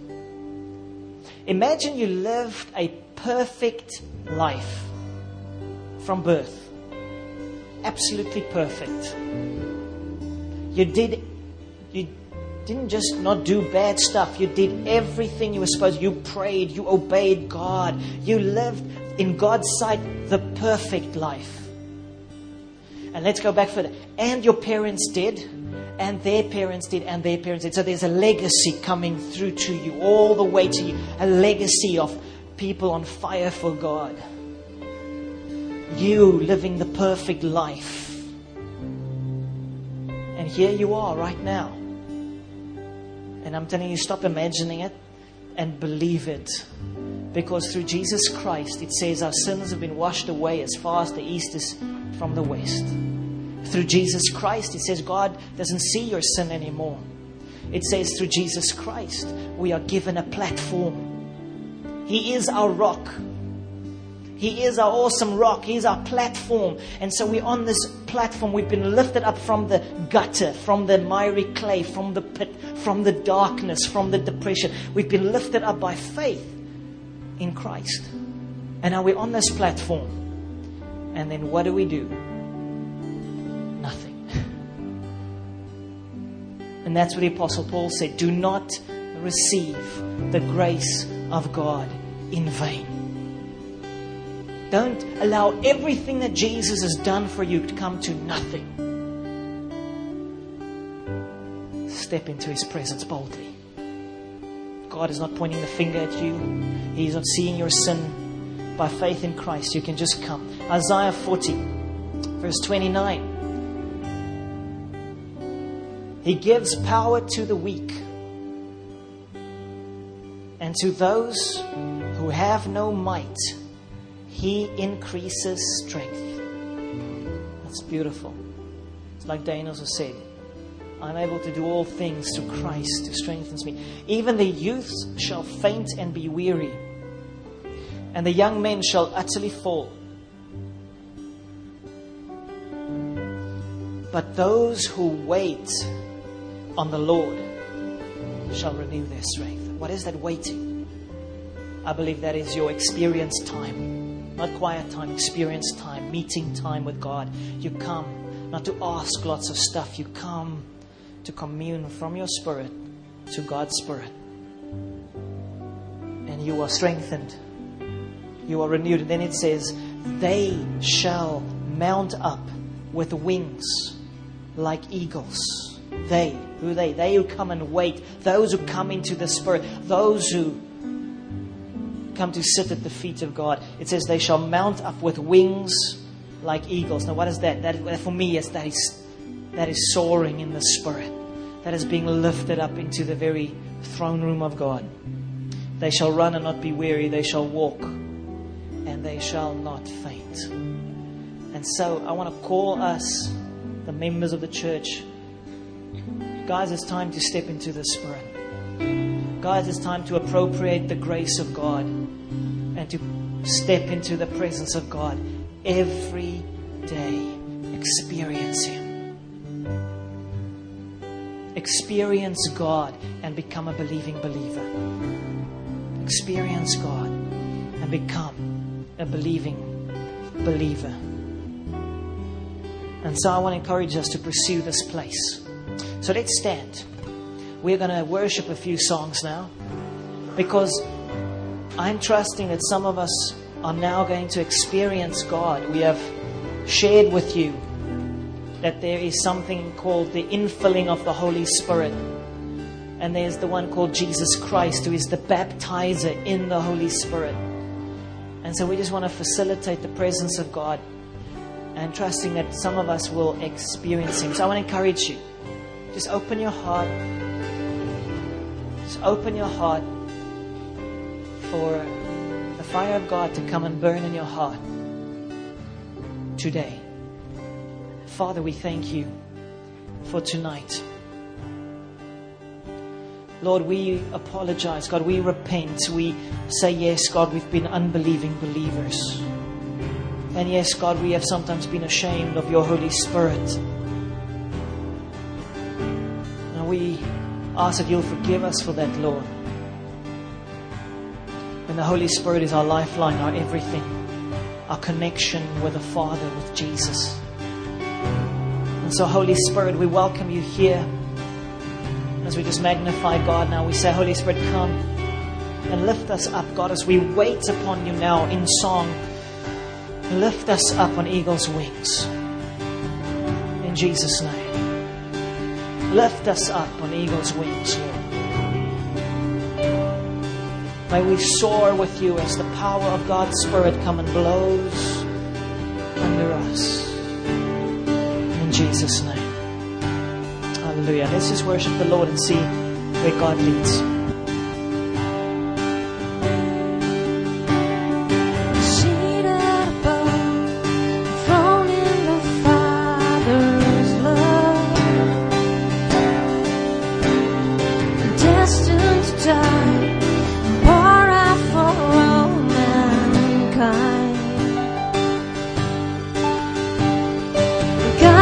Imagine you lived a perfect life from birth. Absolutely perfect. You didn't just not do bad stuff. You did everything you were supposed to. You prayed. You obeyed God. You lived in God's sight the perfect life. And let's go back further. And your parents did. And their parents did. And their parents did. So there's a legacy coming through to you. All the way to you. A legacy of people on fire for God. You living the perfect life. And here you are right now. And I'm telling you, stop imagining it and believe it. Because through Jesus Christ, it says our sins have been washed away as far as the east is from the west. Through Jesus Christ, it says God doesn't see your sin anymore. It says through Jesus Christ, we are given a platform. He is our rock. He is our awesome rock. He is our platform. And so we're on this platform. We've been lifted up from the gutter, from the miry clay, from the pit, from the darkness, from the depression. We've been lifted up by faith in Christ. And now we're on this platform. And then what do? Nothing. And that's what the Apostle Paul said. Do not receive the grace of God in vain. Don't allow everything that Jesus has done for you to come to nothing. Step into His presence boldly. God is not pointing the finger at you. He's not seeing your sin. By faith in Christ, you can just come. Isaiah 40, verse 29. He gives power to the weak, and to those who have no might, He increases strength. That's beautiful. It's like Daniel said, I'm able to do all things through Christ who strengthens me. Even the youths shall faint and be weary, and the young men shall utterly fall. But those who wait on the Lord shall renew their strength. What is that waiting? I believe that is your experience time. Not quiet time, experience time, meeting time with God. You come not to ask lots of stuff. You come to commune from your spirit to God's Spirit. And you are strengthened. You are renewed. And then it says, they shall mount up with wings like eagles. They, who are they? They who come and wait. Those who come into the Spirit. Those who come to sit at the feet of God. It says they shall mount up with wings like eagles. Now what is that? That for me is that is soaring in the Spirit. That is being lifted up into the very throne room of God. They shall run and not be weary. They shall walk and they shall not faint. And so I want to call us, the members of the church, guys, it's time to step into the Spirit. Guys, it's time to appropriate the grace of God and to step into the presence of God every day. Experience Him. Experience God and become a believing believer. Experience God and become a believing believer. And so I want to encourage us to pursue this place. So let's stand. We're going to worship a few songs now, because I'm trusting that some of us are now going to experience God. We have shared with you that there is something called the infilling of the Holy Spirit. And there's the one called Jesus Christ, who is the baptizer in the Holy Spirit. And so we just want to facilitate the presence of God and trusting that some of us will experience Him. So I want to encourage you. Just open your heart. Just open your heart for the fire of God to come and burn in your heart today. Father, we thank You for tonight. Lord, we apologize. God, we repent. We say, yes, God, we've been unbelieving believers. And yes, God, we have sometimes been ashamed of Your Holy Spirit. And we ask that You'll forgive us for that, Lord. When the Holy Spirit is our lifeline, our everything, our connection with the Father, with Jesus. And so, Holy Spirit, we welcome You here. As we just magnify God now, we say, Holy Spirit, come and lift us up, God, as we wait upon You now in song. Lift us up on eagle's wings. In Jesus' name. Lift us up on eagle's wings, Lord. May we soar with You as the power of God's Spirit come and blows under us. In Jesus' name. Hallelujah. Let's just worship the Lord and see where God leads.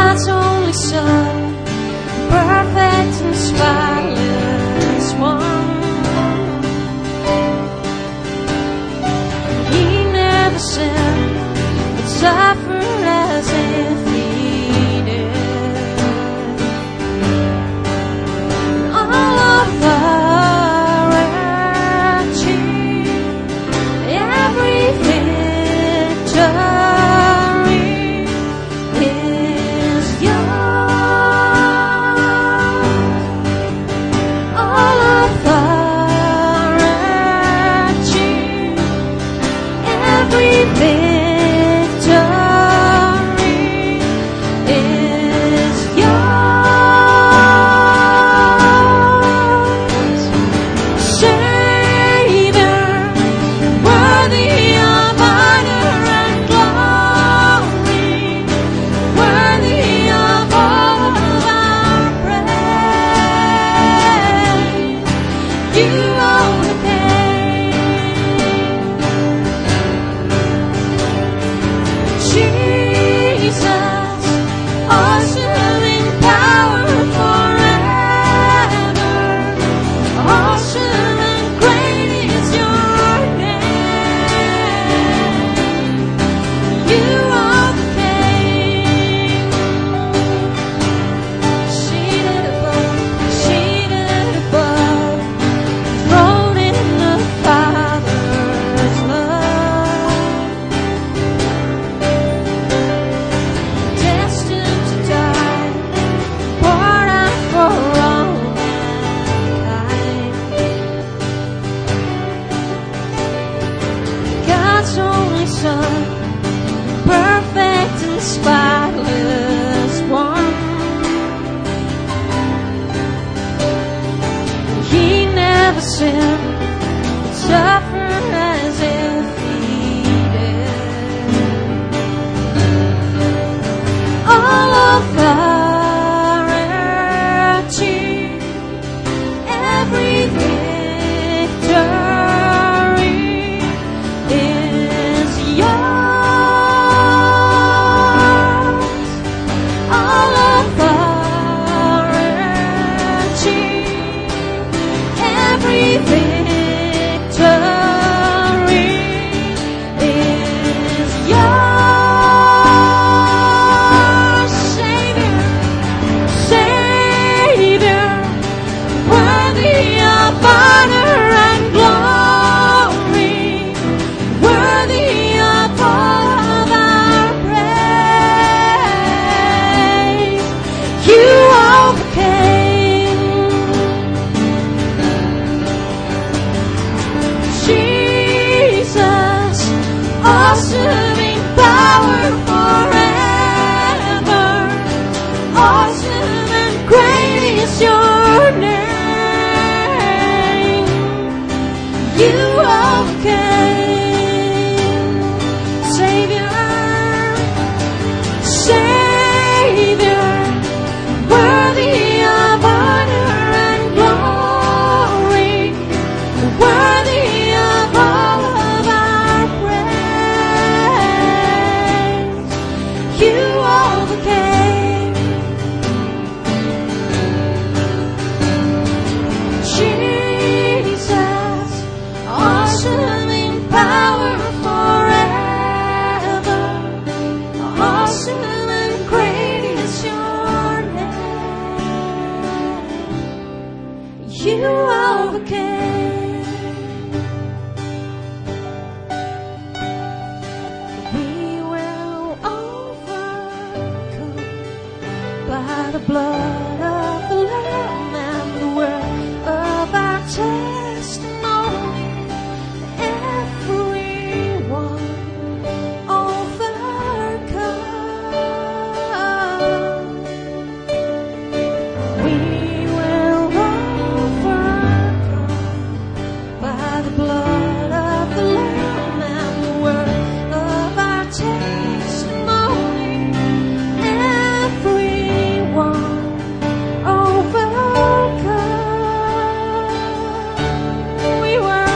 Son, perfect and spotless one. sin, suffer as if he did. All authority, every victory is yours. All authority, every victory is yours. Savior, Savior, worthy of honor and glory, worthy of all of our praise. You overcame. Jesus, awesome in power forever. Awesome and great is your name. You overcame. Savior, Savior, worthy of honor and glory, worthy of all of our praise. You overcame. Jesus, awesome in power forever. Awesome and great is your name. You overcame. We will overcome by the blood of the Lamb and the word of our testimony. Everyone overcome. We will overcome by the blood of the Lamb and the word of our testimony. Everyone overcome. We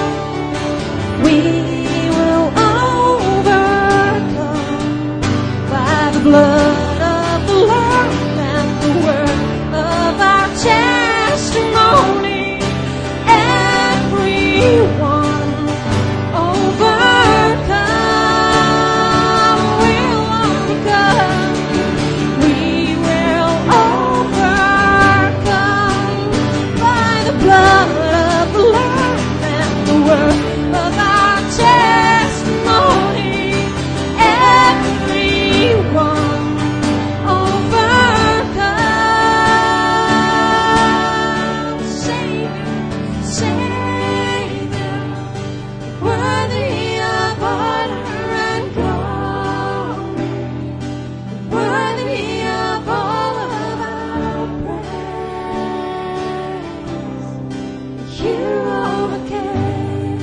will overcome by the blood of the Lamb and the word of our testimony. Everyone overcome. We'll overcome. We will overcome by the blood of the Lamb and the word of our testimony. Everyone overcome. Savior, Savior, worthy of honor and glory, worthy of all of our praise. You overcame.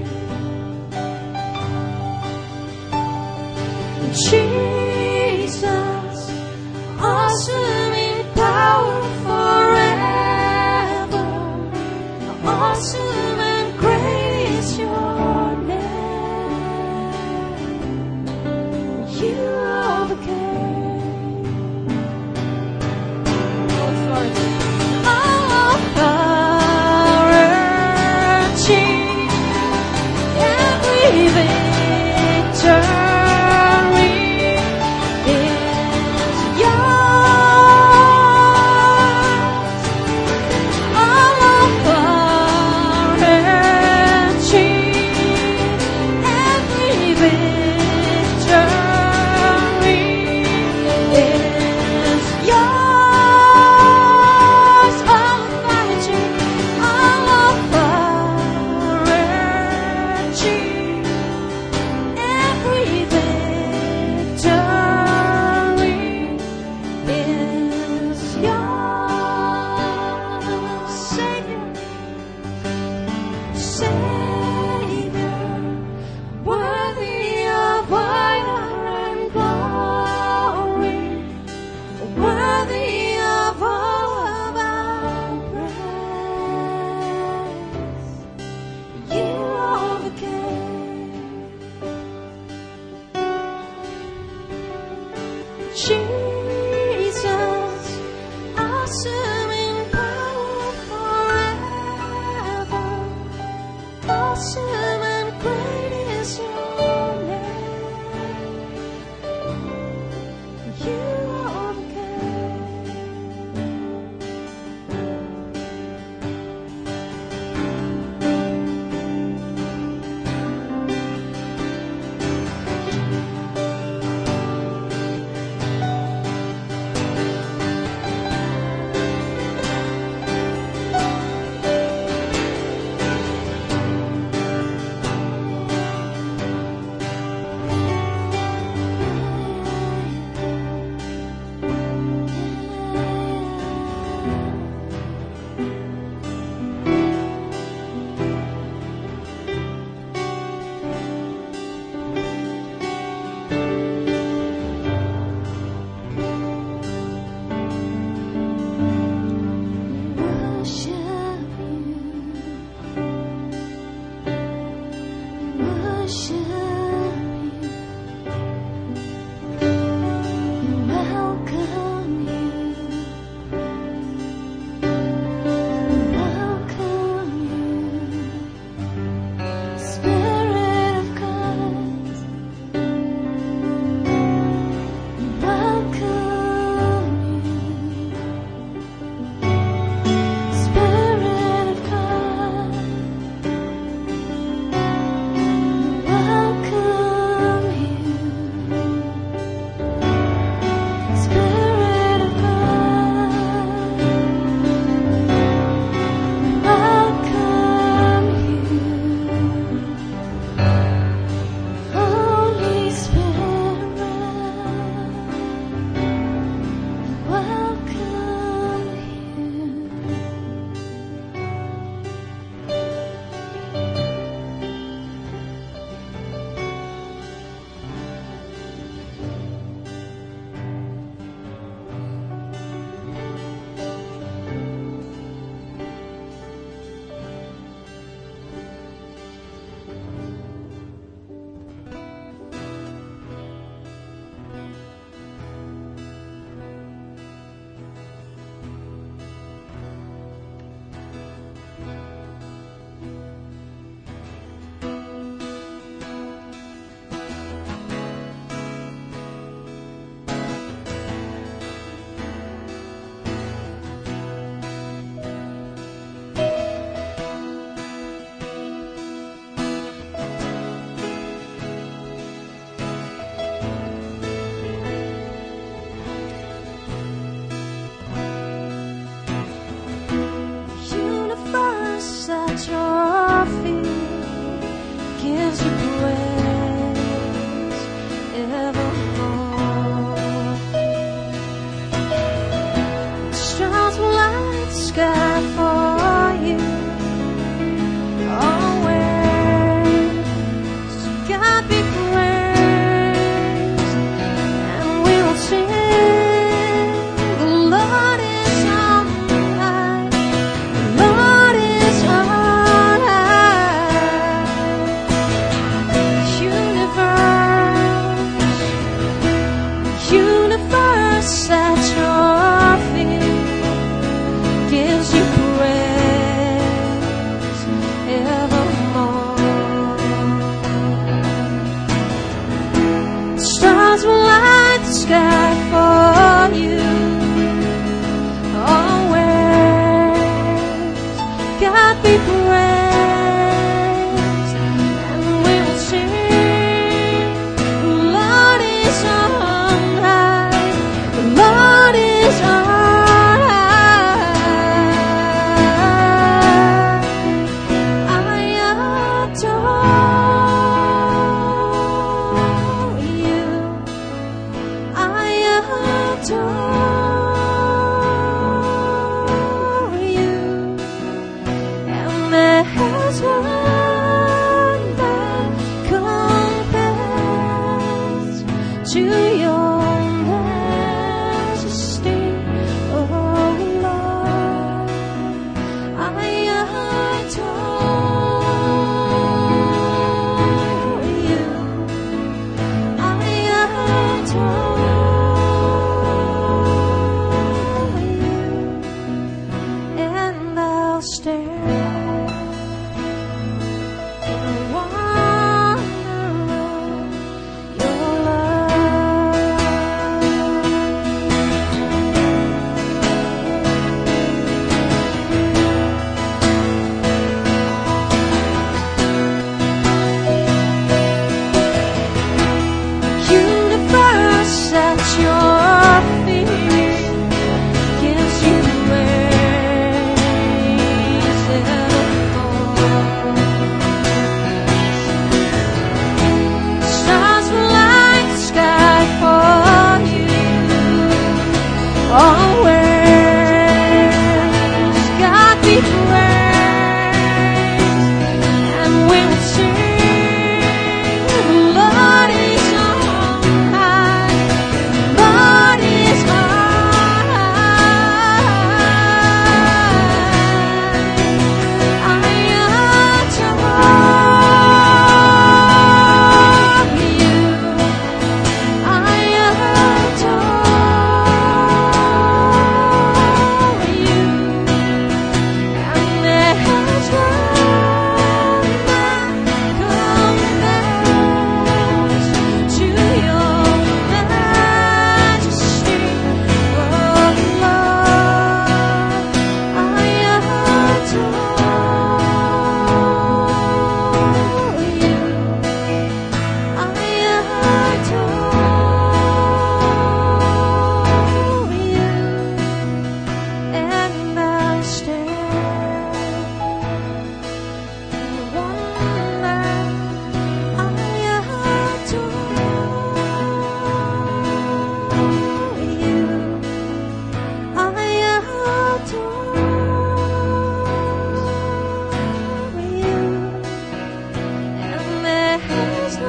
Jesus, awesome in power forever. Awesome and great is your name. You overcame. All authority, every victory is yours. All authority, every victory is yours. All authority, all authority, Jesus, awesome in power forever. Awesome and great is your name. You overcame.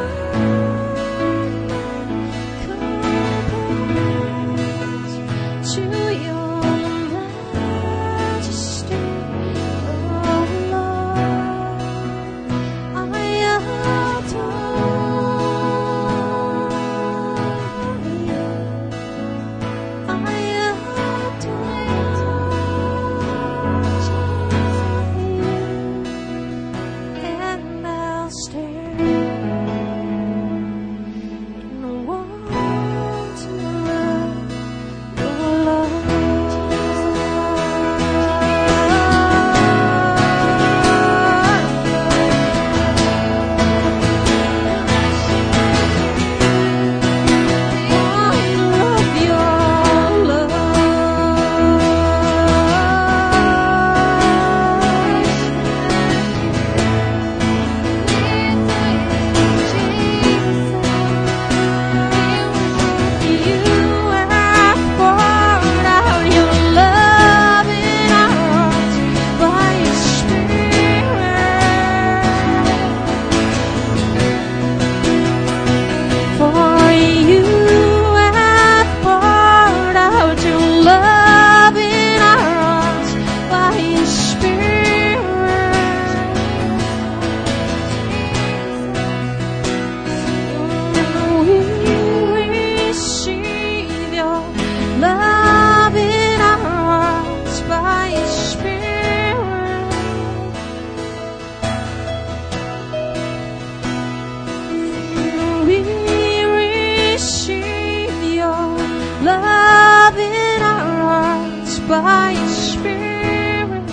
by your Spirit,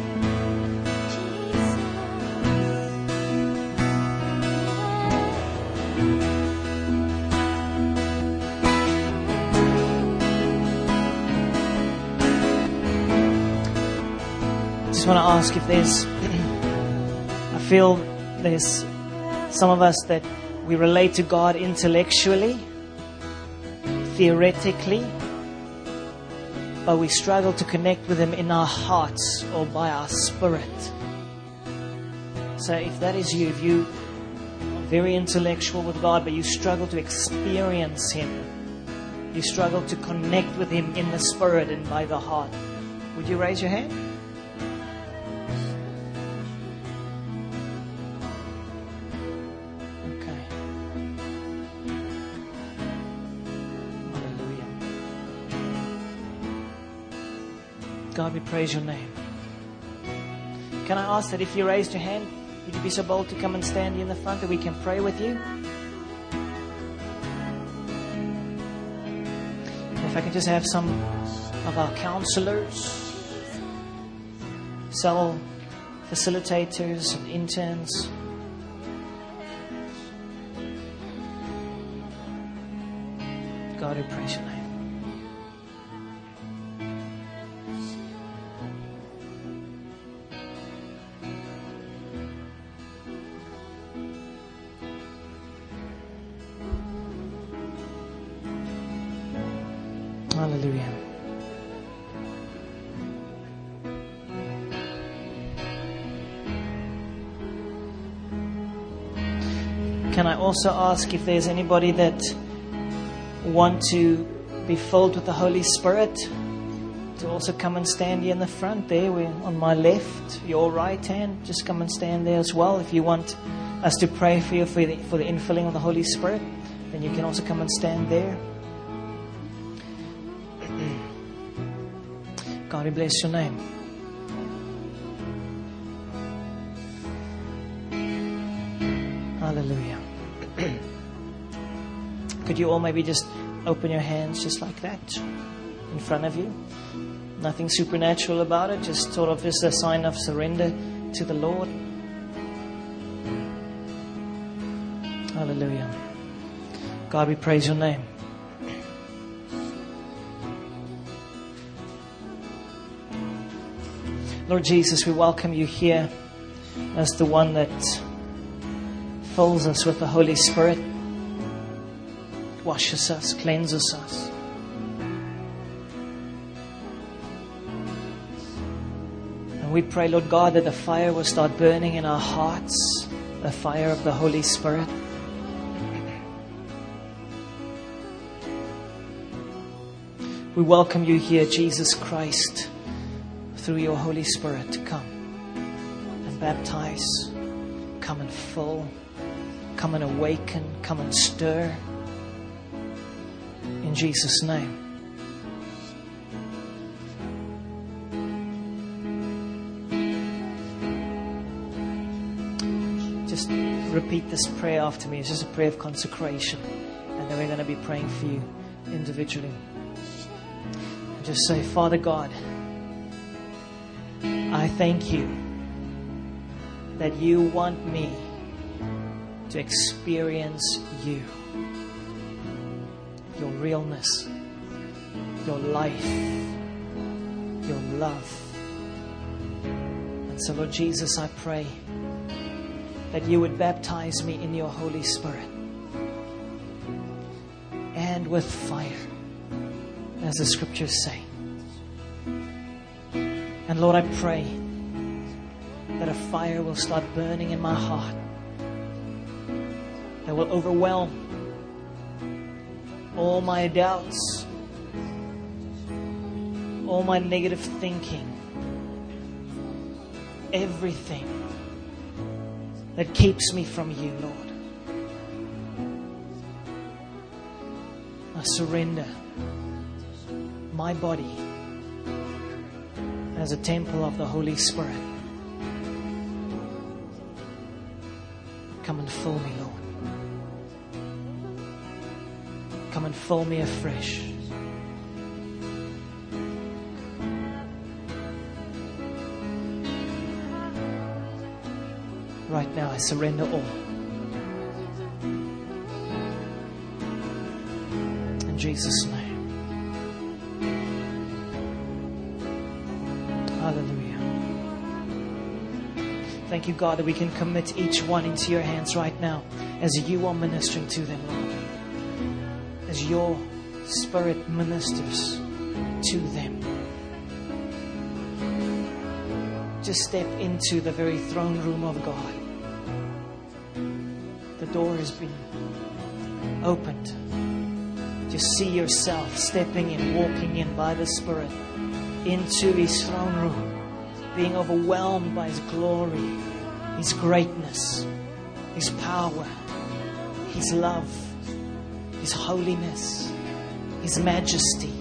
I just want to ask if there's, I feel there's some of us that we relate to God intellectually, theoretically, but we struggle to connect with Him in our hearts or by our spirit. So if that is you, if you are very intellectual with God, but you struggle to experience Him, you struggle to connect with Him in the spirit and by the heart, would you raise your hand? God, we praise your name. Can I ask that if you raised your hand, would you be so bold to come and stand here in the front that we can pray with you? If I can just have some of our counselors, cell facilitators and interns. God, we praise your name. Hallelujah. Can I also ask if there's anybody that want to be filled with the Holy Spirit to also come and stand here in the front there? We're on my left, your right hand. Just come and stand there as well. If you want us to pray for you for the infilling of the Holy Spirit, then you can also come and stand there. God, we bless your name. Hallelujah. Could you all maybe just open your hands just like that in front of you? Nothing supernatural about it, just sort of just a sign of surrender to the Lord. Hallelujah. God, we praise your name. Lord Jesus, we welcome you here as the one that fills us with the Holy Spirit, washes us, cleanses us. And we pray, Lord God, that the fire will start burning in our hearts, the fire of the Holy Spirit. We welcome you here, Jesus Christ, through your Holy Spirit to come and baptize, come and fill, come and awaken, come and stir. In Jesus' name. Just repeat this prayer after me. It's just a prayer of consecration. And then we're going to be praying for you individually. And just say, Father God, I thank you that you want me to experience you, your realness, your life, your love. And so, Lord Jesus, I pray that you would baptize me in your Holy Spirit and with fire, as the scriptures say. And Lord, I pray that a fire will start burning in my heart that will overwhelm all my doubts, all my negative thinking, everything that keeps me from you, Lord. I surrender my body as a temple of the Holy Spirit. Come and fill me, Lord. Come and fill me afresh. Right now, I surrender all. In Jesus' name. Hallelujah. Thank you, God, that we can commit each one into your hands right now as you are ministering to them, Lord. As your Spirit ministers to them. Just step into the very throne room of God. The door has been opened. Just see yourself stepping in, walking in by the Spirit into His throne room, being overwhelmed by His glory, His greatness, His power, His love, His holiness, His majesty.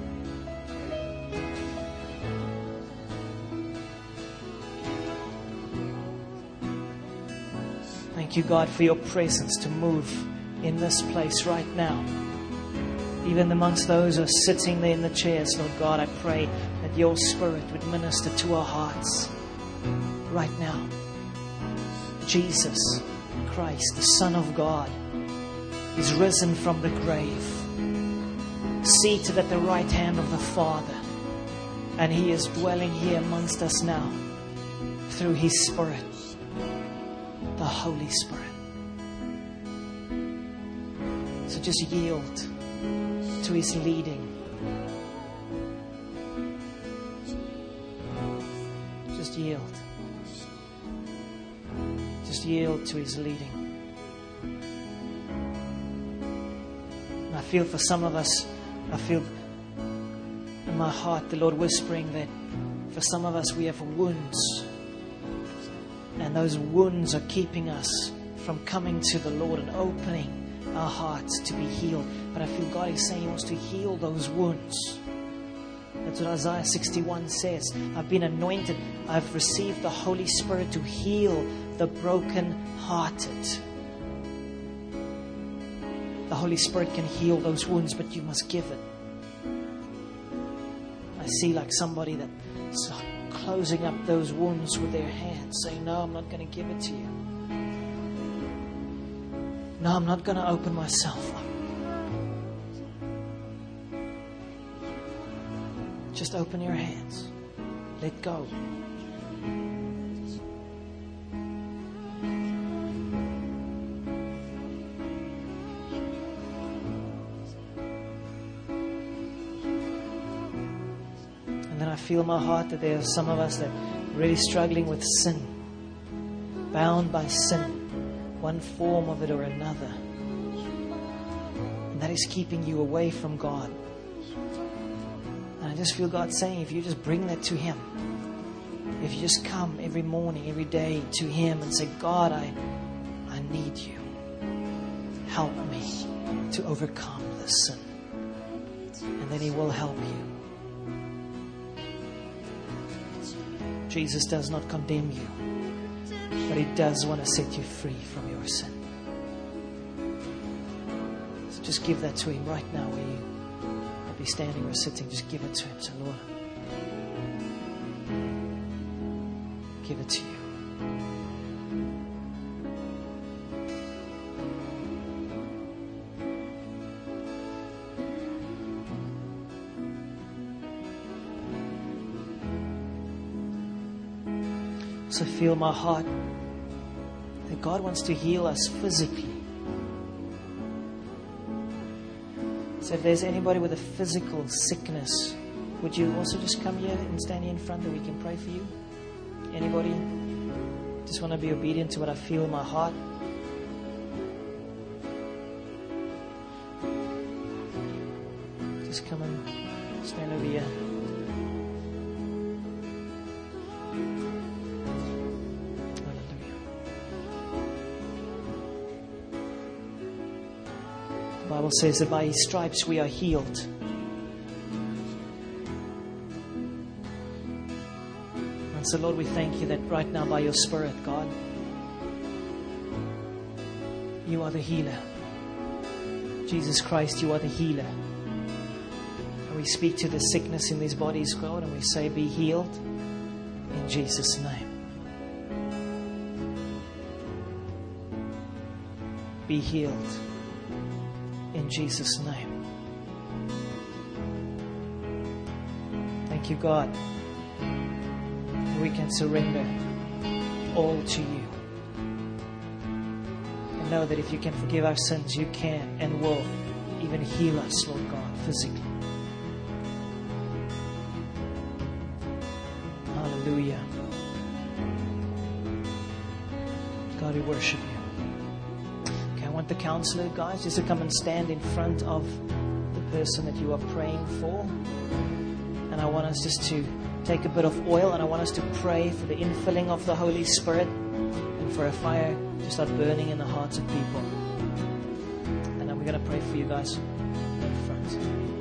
Thank you, God, for your presence to move in this place right now. Even amongst those who are sitting there in the chairs, Lord God, I pray that your Spirit would minister to our hearts right now. Jesus Christ, the Son of God, is risen from the grave, seated at the right hand of the Father, and He is dwelling here amongst us now through His Spirit, the Holy Spirit. So just yield to His leading. Just yield. Just yield to His leading. And I feel for some of us, I feel in my heart the Lord whispering that for some of us we have wounds. And those wounds are keeping us from coming to the Lord and opening our hearts to be healed. But I feel God is saying He wants to heal those wounds. That's what Isaiah 61 says. I've been anointed. I've received the Holy Spirit to heal the broken-hearted. The Holy Spirit can heal those wounds, but you must give it. I see like somebody that's closing up those wounds with their hands, saying, no, I'm not going to give it to you. No, I'm not going to open myself up. Just open your hands. Let go. And then I feel in my heart that there are some of us that are really struggling with sin, bound by sin, one form of it or another. And that is keeping you away from God. I just feel God saying, if you just bring that to Him, if you just come every morning, every day to Him and say, God, I need you. Help me to overcome this sin. And then He will help you. Jesus does not condemn you, but He does want to set you free from your sin. So just give that to Him right now, where you might be standing or sitting. Just give it to Him. Say, Lord, give it to you. So feel my heart that God wants to heal us physically. So if there's anybody with a physical sickness, would you also just come here and stand here in front that we can pray for you? Anybody? Just want to be obedient to what I feel in my heart. Just come and stand over here. The Bible says that by His stripes we are healed. And so, Lord, we thank you that right now by your Spirit, God, you are the healer. Jesus Christ, you are the healer. And we speak to the sickness in these bodies, God, and we say, be healed in Jesus' name. Be healed in Jesus' name. Thank you, God. We can surrender all to you. And know that if you can forgive our sins, you can and will even heal us, Lord God, physically. Hallelujah. God, we worship you. Okay, I want the counselor, guys, just to come and stand in front of the person that you are praying for. And I want us just to take a bit of oil, and I want us to pray for the infilling of the Holy Spirit and for a fire to start burning in the hearts of people. And then we're going to pray for you guys in front.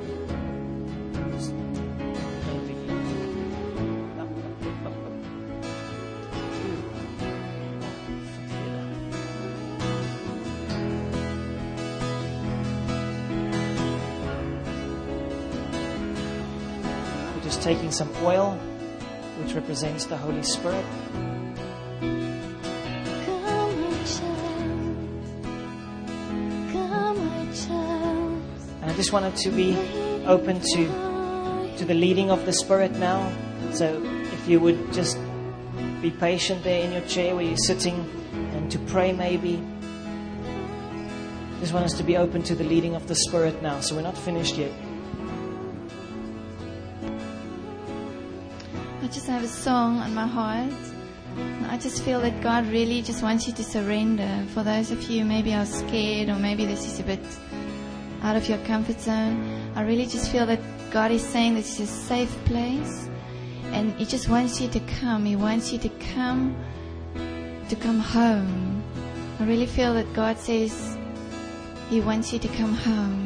Taking some oil, which represents the Holy Spirit. And I just wanted to be open to the leading of the Spirit now. So if you would just be patient there in your chair where you're sitting, and to pray maybe. Just want us to be open to the leading of the Spirit now. So we're not finished yet. I just have a song on my heart. I just feel that God really just wants you to surrender. For those of you maybe are scared, or maybe this is a bit out of your comfort zone, I really just feel that God is saying this is a safe place, and He just wants you to come. He wants you to come home. I really feel that God says He wants you to come home.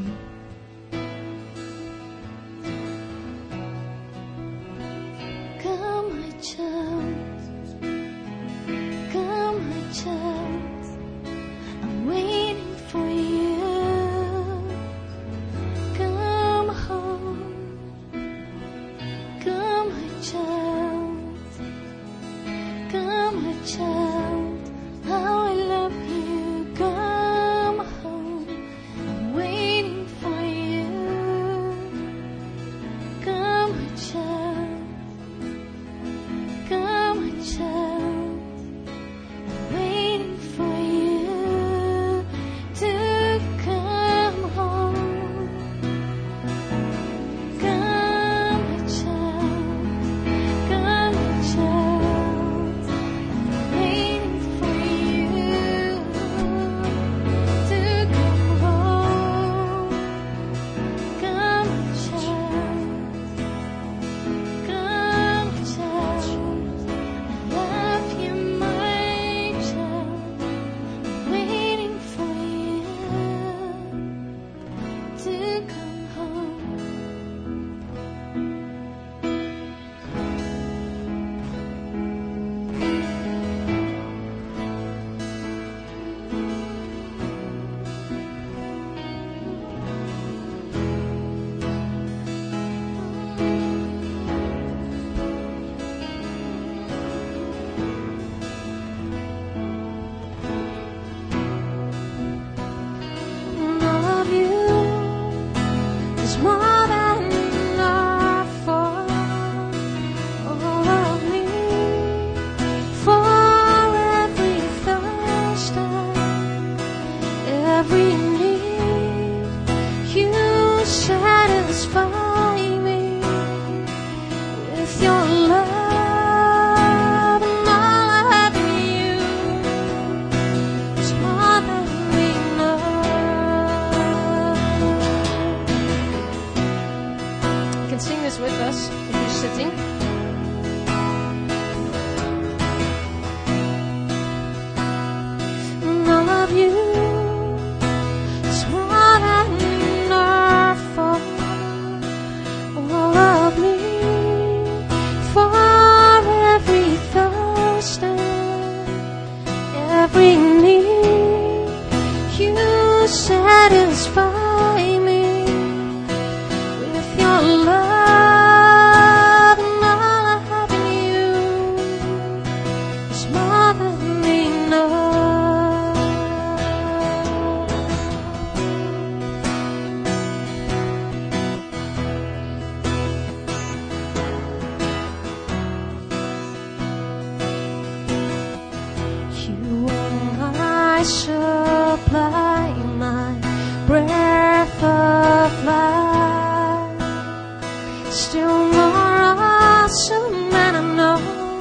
satisfy me with your love, and all I have in you is more than enough. You can sing this with us if you're sitting. All of you is more than enough for all of me, for every thirst and every need. You satisfy me with your love, and all I have in you is more than enough. You are my supply, my breath of life. Still more awesome than I know.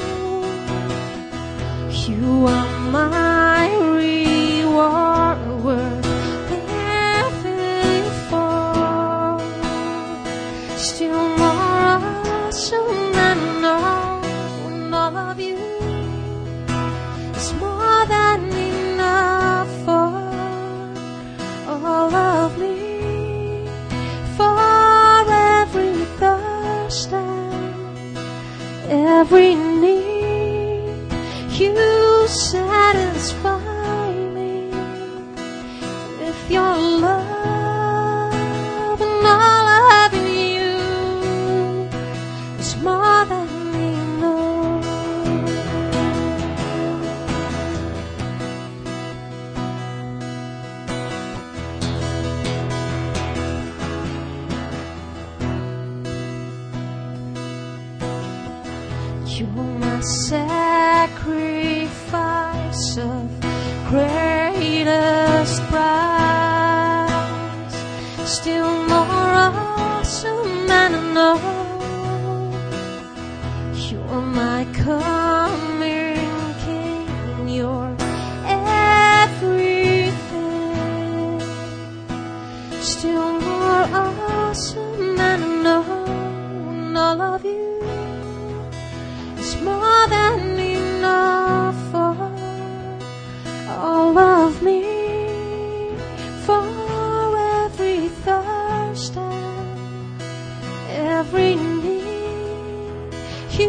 You are my reward, worth living for. Still more awesome than I know. And all of you is more than enough for all of me, for every thirst and every need. You satisfy me with your love, and all I have in you is more than enough. You're my sacrifice of greatest price. Still more awesome than I know. You're my coming King. You're everything. Still more awesome than I know. And all of you is more than enough for all of me, for every thirst and every need. You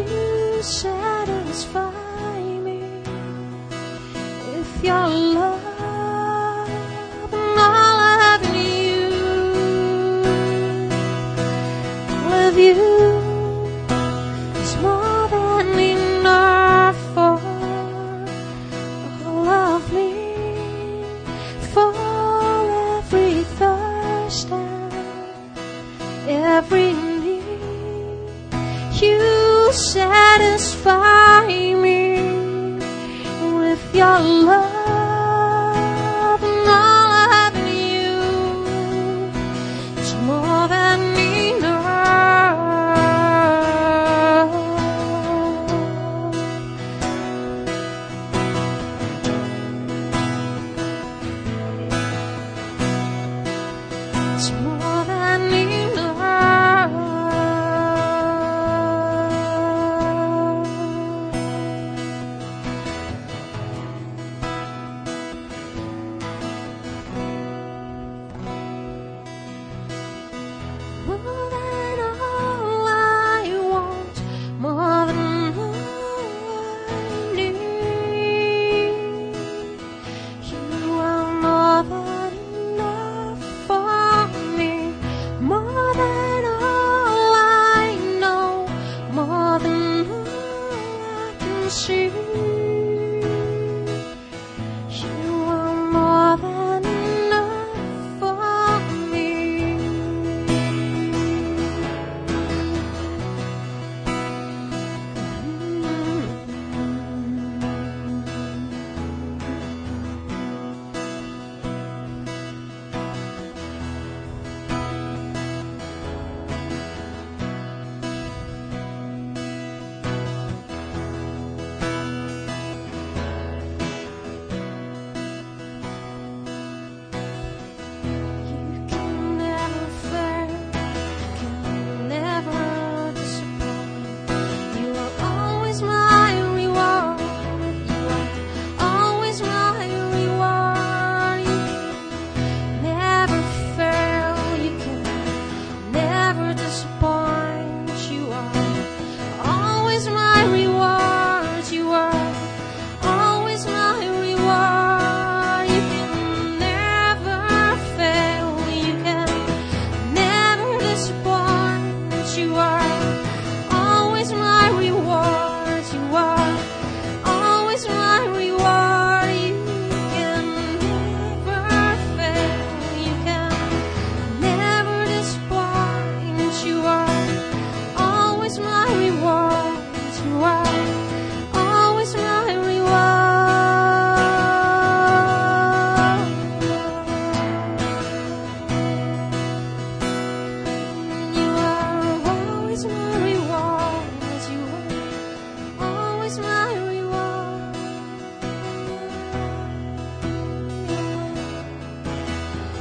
satisfy me with your love, and all I have in you. All of you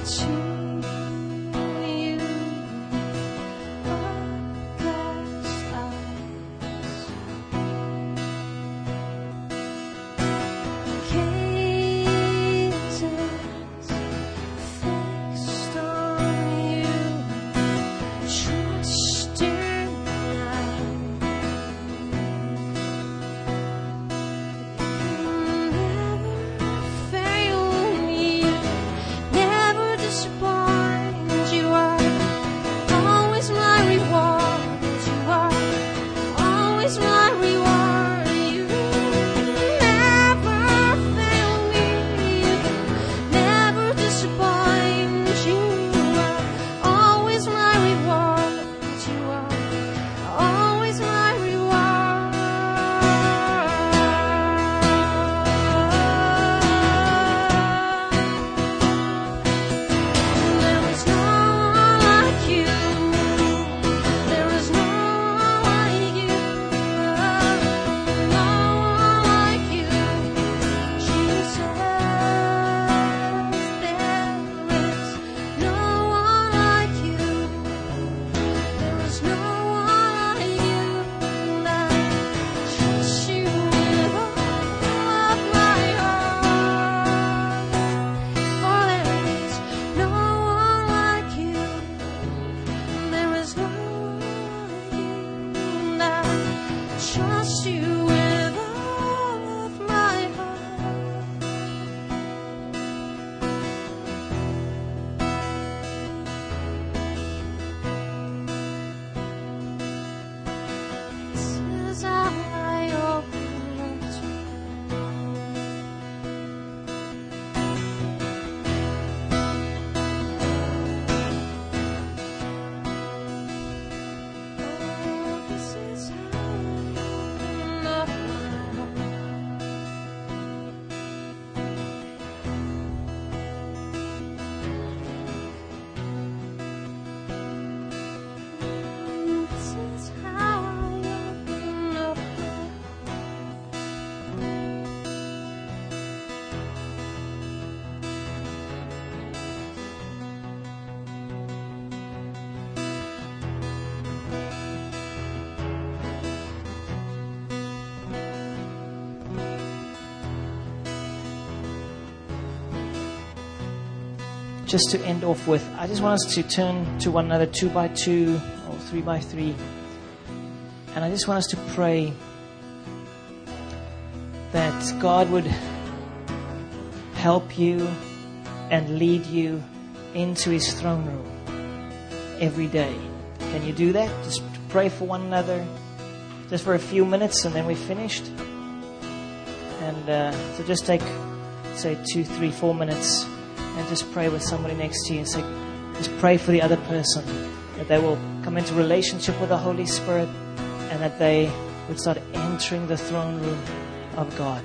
just to end off with, I just want us to turn to one another 2 by 2 or 3 by 3. And I just want us to pray that God would help you and lead you into His throne room every day. Can you do that? Just pray for one another just for a few minutes and then we're finished. And so just take, say, 2, 3, 4 minutes and just pray with somebody next to you and say, just pray for the other person, that they will come into relationship with the Holy Spirit and that they would start entering the throne room of God.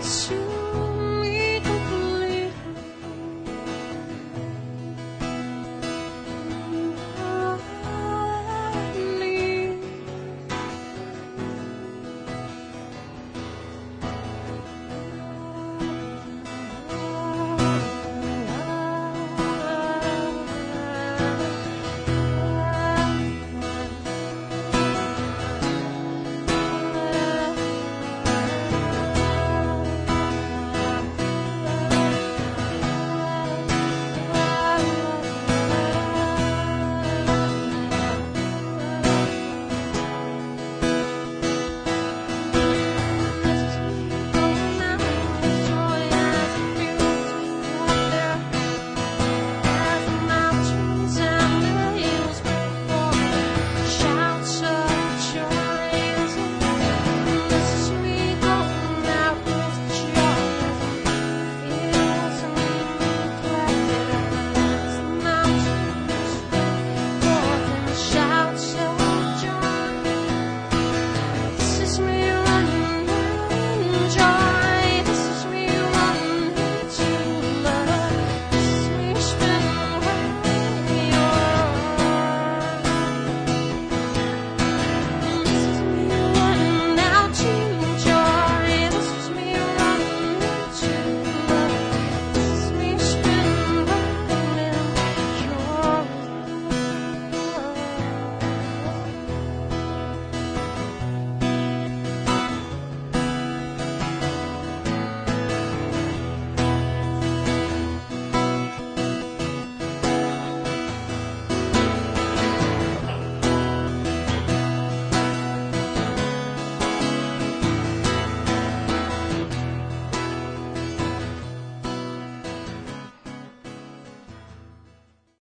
consume me completely. All I need. Joy.